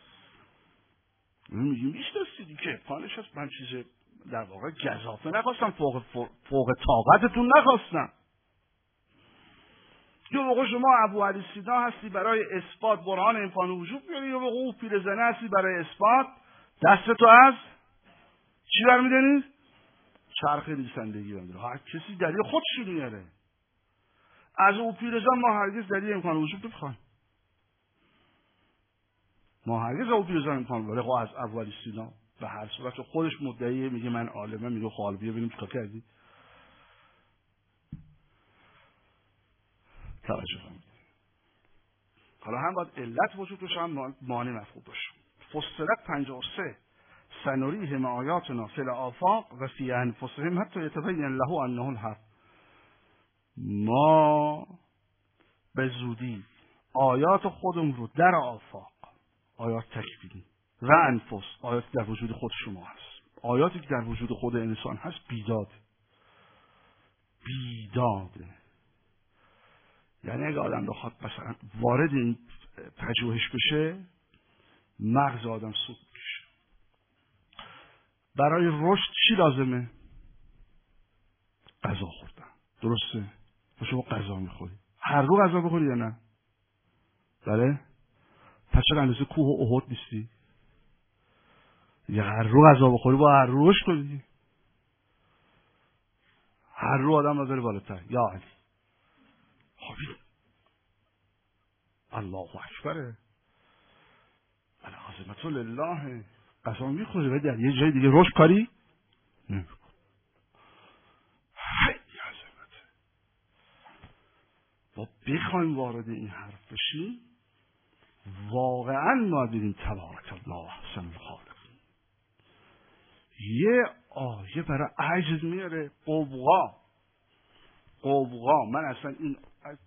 [SPEAKER 1] میگیم میشناسید که پانش هست. من چیز در واقع گزافه نخواستم، فوق طاقتتون نخواستم. یا موقع شما ابو علی سینا هستی برای اثبات برهان امکان وجود بیاری، یا موقع او پیرزنه هستی برای اثبات دستتو از چی برمی‌داری؟ چرخ ریسندگی برمی‌داری. هر کسی دلیل خودش میاره. از او پیرزن ما هرگز دلیل امکان وجود نمی‌خوایم. ما هرگز او پیرزن امکان ولی از ابو علی سینا به هر صورت خودش مدعیه، میگه من عالمم، میگه خال بیا ببینیم چیکار کردی. توجه کنید. حالا هم باید علت وجود باشه، هم مانع مفهوم باشه. فصلت 53 سنریهم آیاتنا فی الآفاق و فی انفسهم حتی یتبین له انه الحق. ما به زودی آیات خودمون رو در آفاق، آیات تکوینی و انفس، آیاتی در وجود خود شما هست، آیاتی که در وجود خود انسان هست، بیداده. یعنی اگه آدم بخواد مثلا وارد این پژوهش بشه، مغز آدم سود میشه. برای رشد چی لازمه؟ غذا خوردن. درسته؟ شما غذا میخوری. هر رو غذا بخوری یا نه؟ بله؟ پس چرا اندازه کوه و احد نیستی؟ یا هر رو غذا بخوری با هر رو رشد کنی. هر رو آدم نظر بالاتر. یا علی. خب الله اکبره. العظمت لله. غذا میخوری ولی در یه جای دیگه رشد کاری نمی‌کنی. خیلی عظمته. با بخوایم وارد این حرف بشیم، واقعا ما دیدیم تبارک الله احسن الخالقین. یه آیه برای عجز میاره. قوقا من اصلا این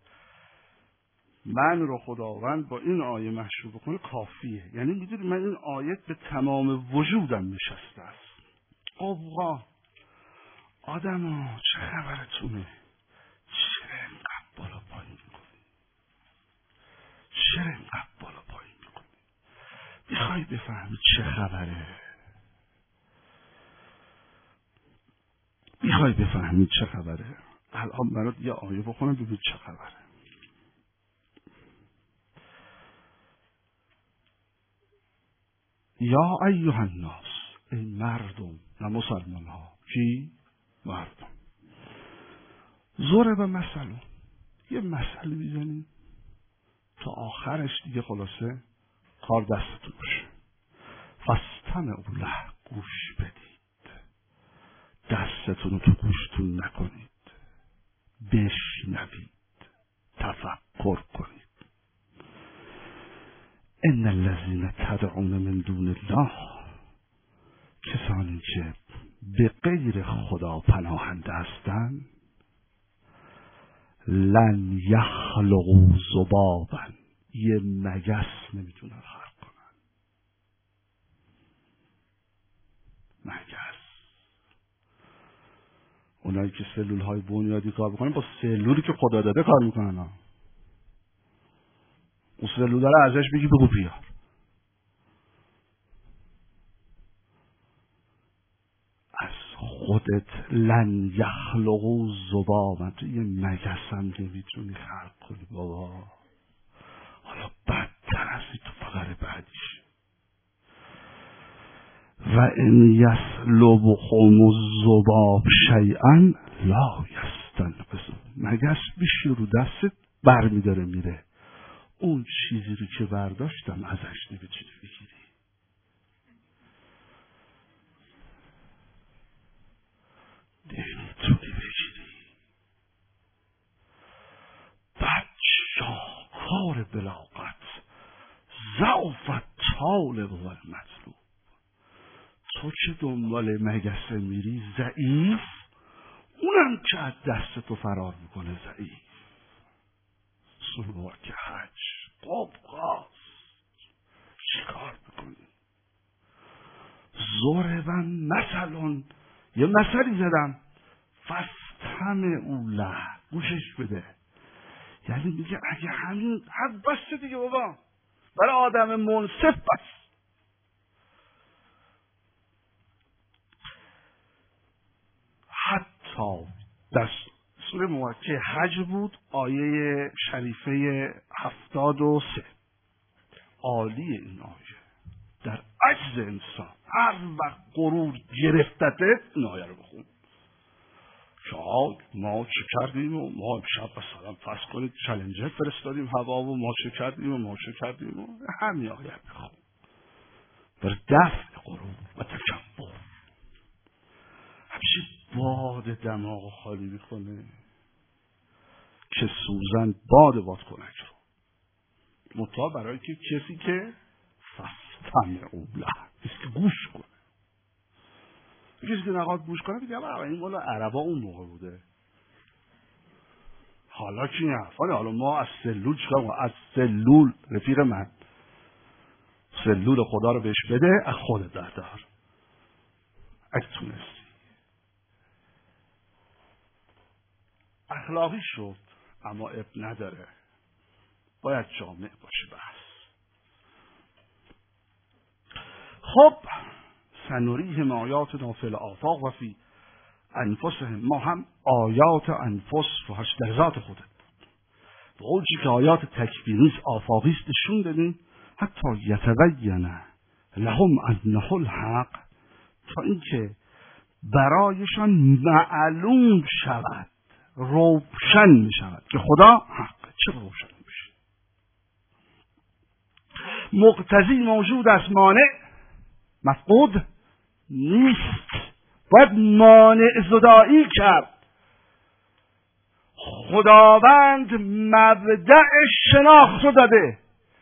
[SPEAKER 1] من رو خداوند با این آیه محشور بکنه کافیه. یعنی میدونی من این آیت به تمام وجودم نشسته است. قوقا آدم چه خبرتونه؟ چرا اینقدر بالا پایین میکنی؟ میخوای بفهمی چه خبره؟ الان برات یه آیه بخونم ببین چه خبره. یا ایها الناس، ای مردم، نه مسلمان ها، کی؟ مردم. ضرب مثل، یه مثل میزنی تا آخرش دیگه خلاصه کار دستتون باشه. فاستمعوا له، گوش بدید، دستتون رو تو گوشتون نکنید، بشنوید، تفکر کنید. ان الذین تدعون من دون الله، کسانی که به غیر خدا پناهنده هستند، لن یخلقوا ذبابا، یه مگس نمیتونن خلق کنن. مگس. اونایی که سلول های بنیادی کار میکنن با سلولی که خدا داده کار میکنن. اون سلول رو ازش بگی بگو بیار. از خودت لن یخلقوا ذبابا، تو یه مگس هم نمیتونی خلق کنی بابا. حالا بدتر هستی تو فقر بعدیش. و ان یسلبهم الذباب شیئا لا یستنقذ، مگس بشی رو دستت برمیداره میره. اون چیزی رو که برداشتم ازش نمیتونی بگیری. نمیتونی بگیری. بعد شاهکار بلاغت، ضعف طالب و المطلوب. تو که دنبال مگسه میری ضعیف، اونم که از دست تو فرار میکنه ضعیف. سلوک حج قبقاست. چی کار میکنی؟ ضربا مثلا، یه مثلی زدم، فاستمعوا له، گوشش بده. یعنی میگه اگه همین حد بسته دیگه بابا، برای آدم منصف بس. حتی در سوره مبارکه حج بود، آیه شریفه 73. عالی این آیه. در عجز انسان هر وقت غرور گرفتته این آیه رو بخون. شاید ما چه کردیم و ما امشب مثلا فرض کنید چالنجر فرستادیم هوا و ما چه کردیم و ما چه کردیم و همین آیه بخون. بر دفع غرور و تکبر. همچی باد دماغ خالی میکنه که سوزن باد کنک رو مطابق برای که کسی که فستمعوا له، کسی که گوش کنه. کسی که نخواد گوش کنه بگه این مال عربا اون موقع بوده، حالا چی نه؟ حالا ما از سلول چیکار کنیم؟ از سلول رفیق من سلول خدا رو بهش بده، از خودت بردار اگه تونستی. اخلاقی شد اما اب نداره، باید جامع باشه بحث. خب سنریهم آیاتنا فی الآفاق و فی انفسهم، ما هم آیات انفس رو در ذات خودت به اونچه که آیات تکوینی آفاقی است نشون دادیم، حتی یتبین لهم انه الحق، تا اینکه برایشان معلوم شود، روشن می شود که خدا حق. چه روشن میشه؟ مقتضی موجود است، مانع مفقود نیست. باید مانع زدایی کرد. خداوند مبدأ شناخت رو داده،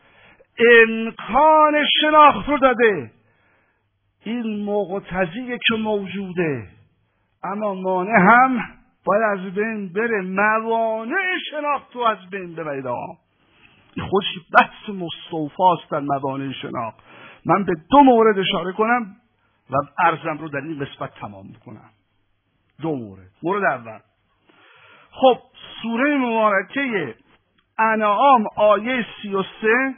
[SPEAKER 1] امکان شناخت رو داده، این مقتضیه که موجوده، اما مانع هم باید از بین بره. موانع شناخت رو از بین ببرید. این خودش بحث مستوفاست در موانع شناخت. من به 2 مورد اشاره کنم و عرضم رو در این قسمت تمام میکنم. 2 مورد. مورد اول، خب سوره مبارکه انعام آیه 33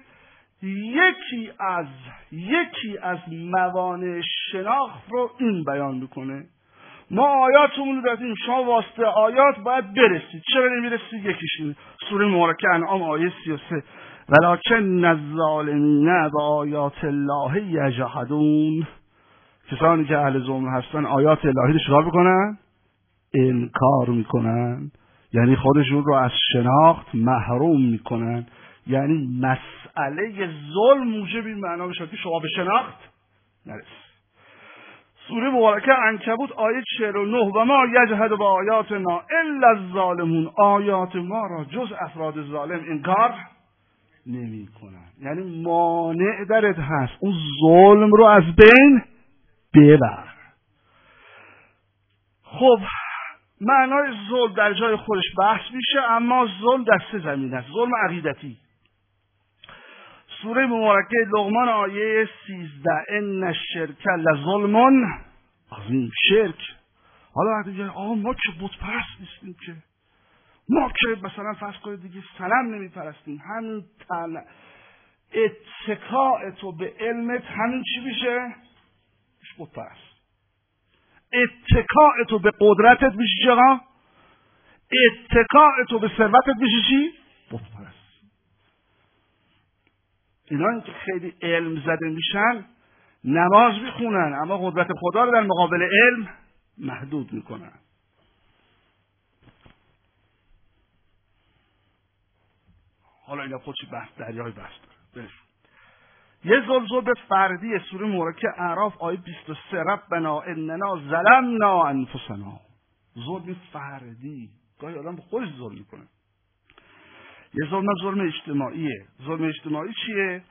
[SPEAKER 1] یکی از موانع شناخت رو این بیان میکنه. ما آیاتمون رو دادیم، شما واسطه آیات باید برسید. چرا نمیرسید؟ یکیش اینه. سوره مبارکه انعام آیه 33 ولکن الظالمین بآیات الله یجحدون، کسانی که اهل ظلم هستن آیات الهی رو چیکار میکنن؟ انکار میکنن. یعنی خودشون رو از شناخت محروم میکنن. یعنی مسئله ظلم موجب این معنا میشه که شما به شناخت نرسید. سوره مبارکه عنکبوت آیه 49 و ما یجحد با آیاتنا الا الظالمون، آیات ما را جز افراد ظالم انکار نمی کنن. یعنی مانع درت هست، اون ظلم رو از بین ببر. خب معنای ظلم در جای خودش بحث میشه، اما ظلم در 3 زمینه است. ظلم عقیدتی، سوره مبارکه لقمان آیه 13 ان الشرک لظلم عظیم. شرک، حالا وقتی میگه ما که بت پرست نیستیم، که ما که مثلا فرض کنید دیگه صنم نمیپرستیم، همین اتکاء تو به علمت همین چی میشه؟ بت پرست. اتکاء تو به قدرتت میشه چرا؟ اتکاء تو به ثروتت میشه چی؟ بت پرست. اینا که خیلی علم زده میشن نماز میخونن اما قدرت خدا رو در مقابل علم محدود میکنن. حالا اینا خودشی بحث دریای بحث داره. یه ظلم فردی، سوره مبارکه اعراف آیه 23 ربنا اننا ظلمنا انفسنا. ظلم فردی، گاهی آدم به خودش ظلم میکنه. یه ظلم اجتماعیه. ظلم اجتماعی چیه؟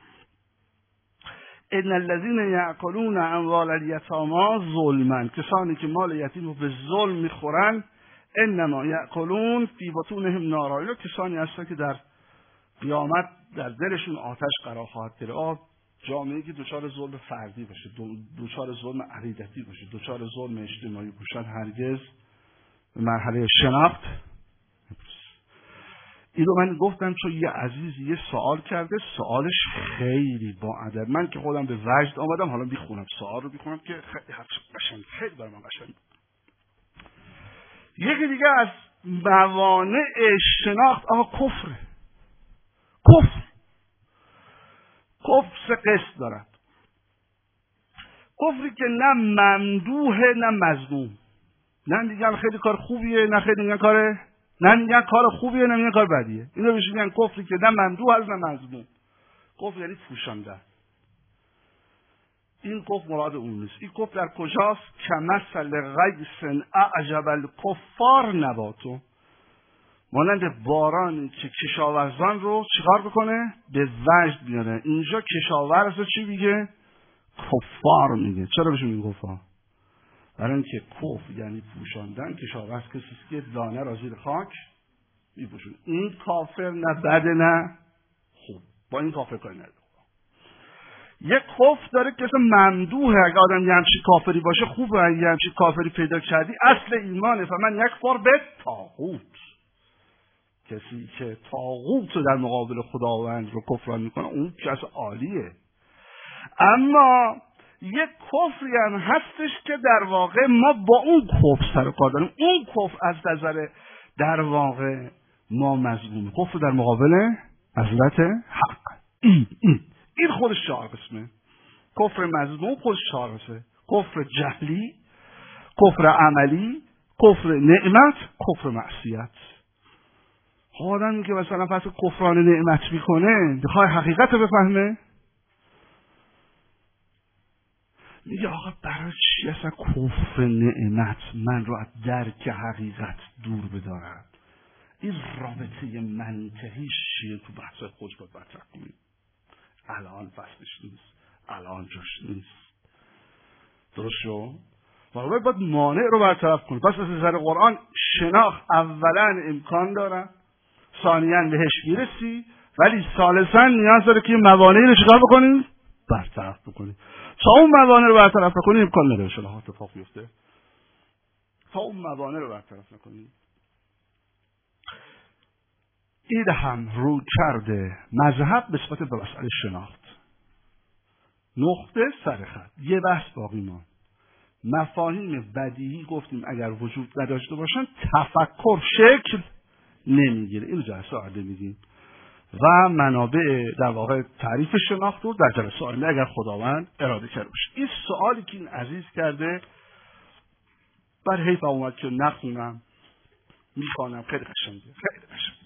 [SPEAKER 1] ان الذين ياكلون اموال اليتامى ظلما، کسانی که مال یتیم رو به ظلم میخورن، انما یاکلون فی بطونهم نارا، کسانی هستن که در قیامت در دلشون آتش قرار خواهد گرفت. جامعه‌ای که دچار ظلم فردی باشه، دچار ظلم عقیدتی باشه، دچار ظلم اجتماعی باشه، هرگز به مرحله شناخت. اینو من گفتم چون یه عزیز یه سوال کرده، سوالش خیلی با ادب. من که خودم به وجد آمدم، حالا میخونم سوال رو، میخونم که خیلی قشنگ، خیلی برای من قشنگ. یکی دیگه از موانع شناخت کفره. کفر سه قسم دارد. کفری که نه ممدوحه نه مذموم. نه میگن خیلی کار خوبیه، نه خیلی میگن کار خوبیه، نه میگن کار بدیه. اینا بهش میگن کفری که نه ممدوح هست نه مذموم. کفر یعنی پوشانده. این کفر مراد اون نیست. این کفر در کجاست؟ کمثل غیث اعجب الکفار نباتو، مانند بارانی که کشاورزان رو چیکار بکنه؟ به وجد بیاره. اینجا کشاورز رو چی میگه؟ کفار میگه. چرا بهش میگه کفار؟ برای اینکه کفر یعنی پوشاندن. کشاورز کسی که دانه را زیر خاک میپوشونه. این کافر نه بده نه خوب. با این کافر کاری نداره. یک کفر داره که ممدوحه. اگه آدم یه همچین کافری باشه خوبه. اگه یه همچین کافری پیدا کردی اصل ایمانه. فمن یکفر بالطاغوت، کسی که طاغوت رو در مقابل خداوند رو کفران میکنه اون کس عالیه. اما یک کفری هم هستش که در واقع ما با اون کفر سر و کار داریم. اون کفر از نظر در واقع ما مذمومه. کفر در مقابل حضرت حق. این خودش 4 قسمه. کفر مذموم خودش 4 قسمه. کفر جهلی، کفر عملی، کفر نعمت، کفر معصیت. آدمی که مثلا پس کفران نعمت میکنه بخوای حقیقت رو بفهمه، میگه آقا برای چی اصلا کفر نعمت من رو از درک حقیقت دور بدارد؟ این رابطه منطقیش چیه؟ تو بحث خودش باید مطرح کنیم. الان فصلش نیست، الان جاش نیست. درست شو؟ باید مانع رو برطرف کنیم. پس از نظر قرآن شناخت اولا امکان داره، ثانیاً بهش میرسی، ولی ثالثاً نیاز داره که موانعی رو چیکار بکنیم؟ برطرف بکنیم. تا اون موانع رو برطرف نکنیم امکان نداره شما اتفاق بیفته. تا اون موانع رو برطرف نکنیم. این هم رو کرده مذهب نسبت به مسئله شناخت. نقطه سر خط. یه بحث باقی ماند. مفاهیم بدیهی گفتیم اگر وجود نداشته باشن تفکر شکل نمیگیره. اینو جلسه آینده میگیم. و منابع در واقع تعریف شناخت رو در جلسه آینده اگر خداوند اراده کرده باشه. این سوالی که این عزیز کرده بر حیف اومد که نخونم، میخوانم. خیلی قشنگه، خیلی قشنگه.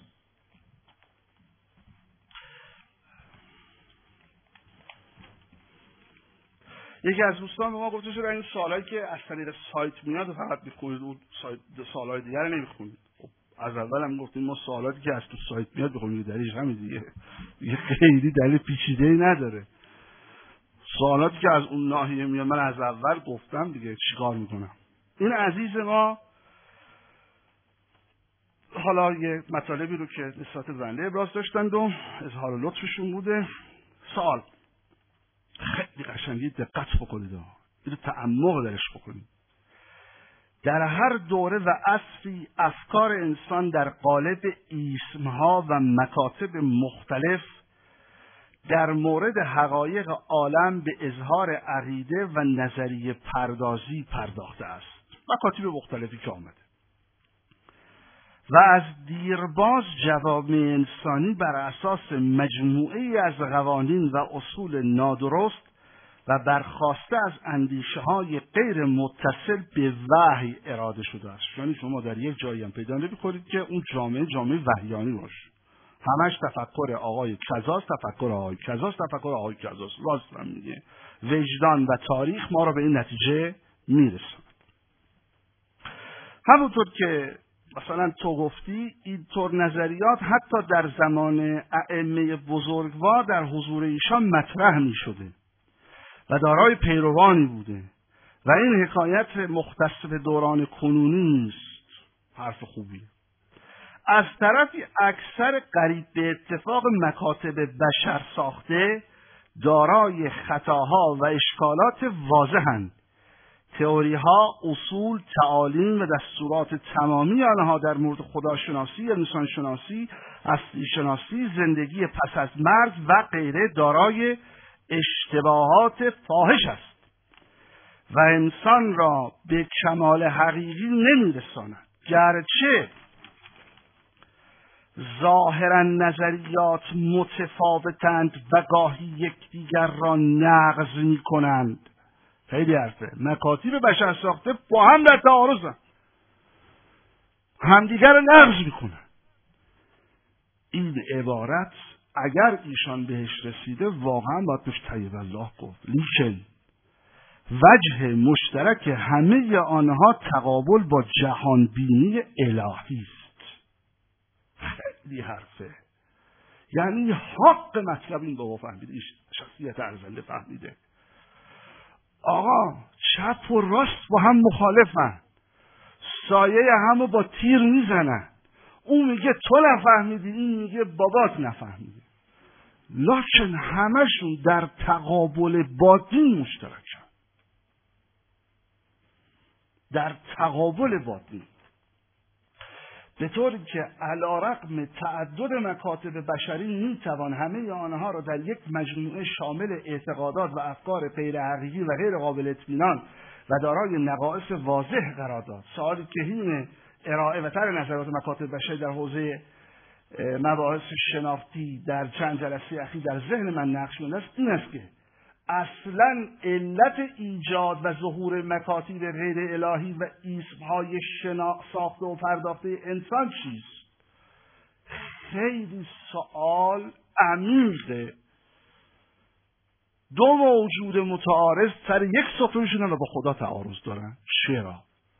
[SPEAKER 1] یکی از دوستان به ما گفته چرا این سوالایی که از طریق سایت میاد فقط میخونید، اون سوالای دیگر رو نمیخونید. از اول هم گفتیم ما سوالاتی که از تو سایت میاد بخونیم، دلیلش همین دیگه خیلی دلیل پیچیده‌ای نداره. سوالاتی که از اون ناحیه میاد من از اول گفتم دیگه، چیکار میکنم. این عزیز ما حالا یه مطالبی رو که نسبت بنده ابراز داشتند و اظهار لطفشون بوده. سوال خیلی قشنگی دقت بکنید، اینو تعمق درش بکنید. در هر دوره و عصری افکار انسان در قالب اسمها و مکاتب مختلف در مورد حقایق عالم به اظهار عقیده و نظریه پردازی پرداخته است. مکاتب مختلفی که آمده و از دیرباز جوامع انسانی بر اساس مجموعه‌ای از قوانین و اصول نادرست و برخواسته از اندیشه‌های غیر متصل به وحی اراده شده است. یعنی شما در یک جایی هم پیدا نمی‌کنید که اون جامعه وحیانی باشه. همش تفکر آقای کذاست، تفکر آقای کذاست، تفکر آقای کذاست. راست هم میگه. وجدان و تاریخ ما را به این نتیجه میرساند. همونطور که مثلا تو گفتی، اینطور نظریات حتی در زمان ائمه بزرگوار در حضور ایشان مطرح می شده و دارای پیروانی بوده و این حکایت مختص به دوران کنونی نیست. حرف خوبی. از طرفی اکثر قریب به اتفاق مکاتب بشر ساخته دارای خطاها و اشکالات واضحند. تئوری‌ها، اصول، تعالیم و دستورات تمامی آنها در مورد خداشناسی، انسانشناسی، هستی شناسی، زندگی پس از مرگ و غیره دارای اشتباهات فاحش است و انسان را به کمال حقیقی نمی‌رساند. گرچه ظاهرا نظریات متفاوتند و گاهی یکدیگر را نقض می‌کنند. خیلی حرفه. مکاتیب بشر ساخته با هم در تعارضن، همدیگر را نقض می‌کنن. این عبارت اگر ایشان بهش رسیده واقعا باید بهش طیب الله گفت. لیکن وجه مشترک همه آنها تقابل با جهان بینی الهی است. خیلی حرفه. یعنی حق مطلب این بابا فهمیده، این شخصیت ارزنده فهمیده. آقا چپ و راست با هم مخالفن، سایه همو با تیر میزنن. اون میگه تو نفهمیدی، این میگه بابات نفهمیدی، لکن همشون در تقابل باطن مشترکن. در تقابل باطن، به طوری که علی‌رغم تعدد مکاتب بشری میتوان همه آنها را در یک مجموعه شامل اعتقادات و افکار غیر حقیقی و غیر قابل اطمینان و دارای نقائص واضح قرار داد. سوالی که حین ارائه و طرح نظریات مکاتب بشری در حوزه مباحث شناختی در چند جلسه اخیر در ذهن من نقش مانده است این است که اصلا علت ایجاد و ظهور مکاتب غیر الهی و اسمهای ساخته و پرداخته انسان چیست؟ خیلی سوال عمیقه. دو موجود متعارض سر یک ستونشون و با خدا تعارض دارن. چرا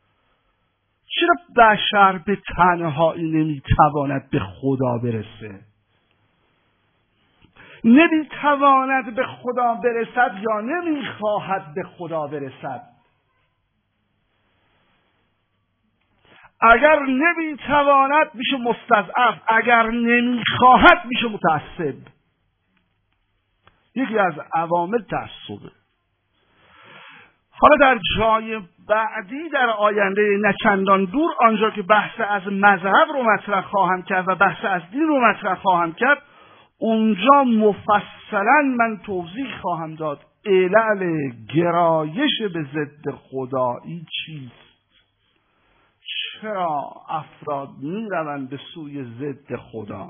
[SPEAKER 1] بشر به تنهایی نمیتواند به خدا برسه؟ نمیتواند به خدا برسد یا نمیخواهد به خدا برسد؟ اگر نمیتواند میشه مستضعف، اگر نمیخواهد میشه متعصب. یکی از عوامل تعصبه. حالا در جای بعدی در آینده نچندان دور، آنجا که بحث از مذهب رو مطرح خواهم کرد و بحث از دین رو مطرح خواهم کرد، اونجا مفصلا من توضیح خواهم داد علل گرایش به ضد خدایی چیست، چرا افراد میروند به سوی ضد خدا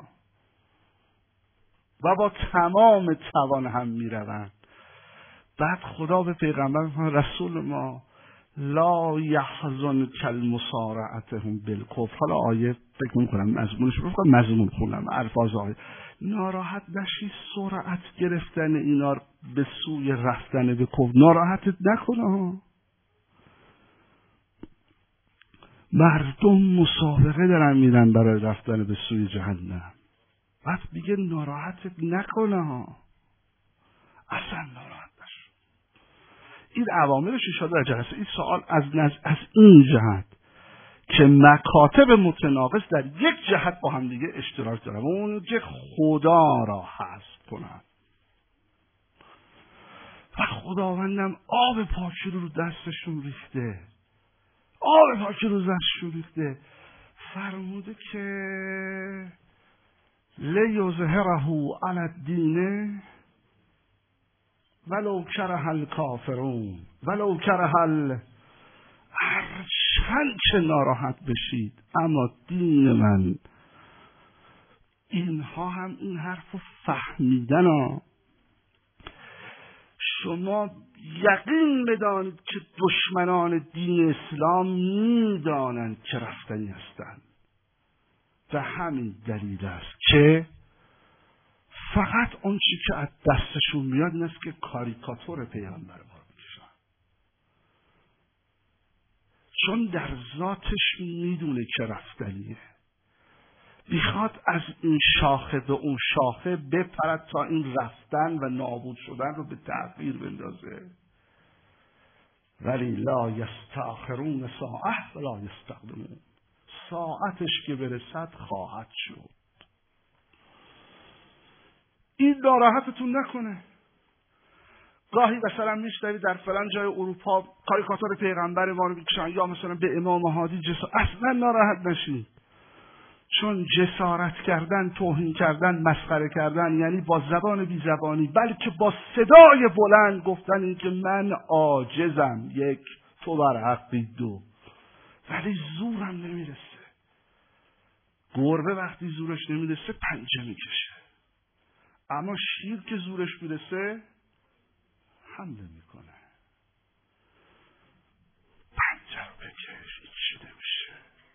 [SPEAKER 1] و با تمام توان هم میروند. بعد خدا به پیغمبر رسول ما لا یحزنک المسارعتهم بالکفر، حالا آیه فکر می‌کنم مضمون خوندم الفاظ آیه، ناراحت نشی سرعت گرفتن اینا به سوی رفتن به کفر، ناراحتت نکنه. مردم مسابقه دارن میرن برای رفتن به سوی جهنم، بعد میگه ناراحتت نکنه، اصلا ناراحت نشو. این عواملش اشاره در جلسه این سوال از این جهت که مکاتب متناقض در یک جهت با هم دیگه اشتراک دارن و اون که خدا را حذف کنن و خداوندم آب پاکی رو دستشون ریخته، آب پاکی رو دستشون ریخته، فرموده که لیظهره علی الدین ولو کره الکافرون ولو کره هرچند که ناراحت بشید اما دین من. اینها هم این حرف رو فهمیدن ها. شما یقین بدانید که دشمنان دین اسلام میدانند که رفتنی هستند و همین دلیل است که فقط اون چی که از دستشون میاد این است که کاریکاتور پیغمبر ما رو بکشن، چون در ذاتش میدونه که رفتنیه، میخواد از این شاخه به اون شاخه بپرد تا این رفتن و نابود شدن رو به تعبیر بندازه. ولی لا یستاخرون ساعه ولا یستقدمون، ساعتش که برسد خواهد شد. این ناراحتتون نکنه. گاهی مثلا میشنوید در فلان جای اروپا کاریکاتور پیغمبر ما رو میکشن یا مثلا به امام هادی اصلا ناراحت نشید، چون جسارت کردن، توهین کردن، مسخره کردن یعنی با زبان بی زبانی، بلکه با صدای بلند گفتن این که من عاجزم، یک، تو بر حقی، دو، ولی زورم نمیرسه. گربه وقتی زورش نمیرسه پنجه میکشه، اما شیر که زورش میرسه حمله میکنه. پنجه رو بکش، هیچی نمیشه،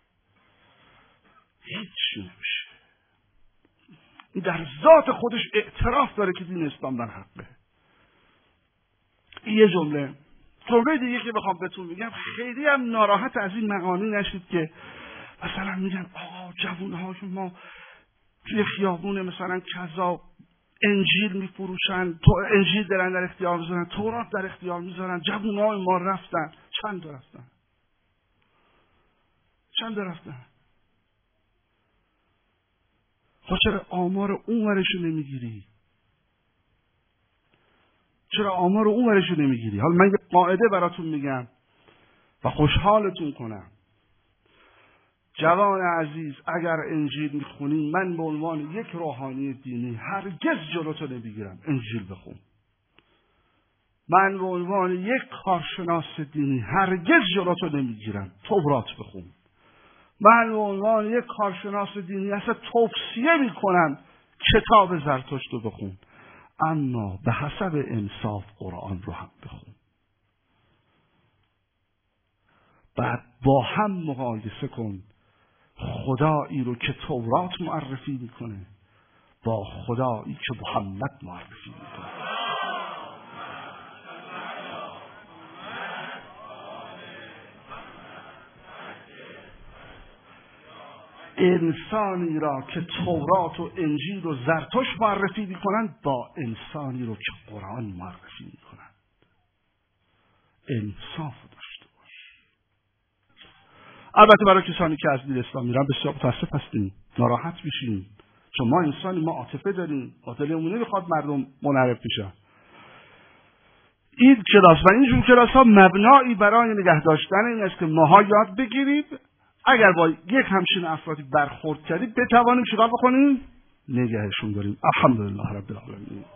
[SPEAKER 1] هیچی نمیشه. این در ذات خودش اعتراف داره که دین اسلام در حقه. یه جمله دیگه که بخوام بهتون میگم، خیلی هم ناراحت از این معانی نشید که مثلا میگن آقا جوون‌ها که ما توی خیابون مثلا کذا انجیل میفروشن، تو انجیل دارن در اختیار میذارن، تورات در اختیار میذارن، جوون‌های ما رفتن. چند تا رفتن؟ چند تا رفتن؟ خب چرا آمار اون ورشو نمیگیری؟ چرا آمار اون ورشو نمیگیری؟ حالا من یه قاعده براتون میگم و خوشحالتون کنم. جوان عزیز، اگر انجیل میخونی، من به عنوان یک روحانی دینی هرگز جلوتو نمیگیرم انجیل بخون. من به عنوان یک کارشناس دینی هرگز جلوتو نمیگیرم تورات بخون. من به عنوان یک کارشناس دینی اصلا توصیه میکنم کتاب زرتشت رو بخون، اما به حسب انصاف قرآن رو هم بخون. بعد با هم مقایسه کن خدایی رو که تورات معرفی میکنه با خدایی که محمد معرفی میکنه. انسانی را که تورات و انجیل و زرتشت معرفی میکنند با انسانی رو که قرآن معرفی میکنند. انصاف داشته باش. البته برای کسانی که از دین اسلام میرن بسیار متاسف هستیم، ناراحت میشیم، چون ما انسانی، ما عاطفه داریم، دلمون نمیخواد مردم منحرف بشن. این کلاس و اینجور کلاس ها مبنایی برای نگه داشتن این است که ماها یاد بگیریم اگر با یک همچین افرادی برخورد کردید بتوانیم چیکار بکنیم؟ نگهشون داریم. الحمدلله رب العالمین.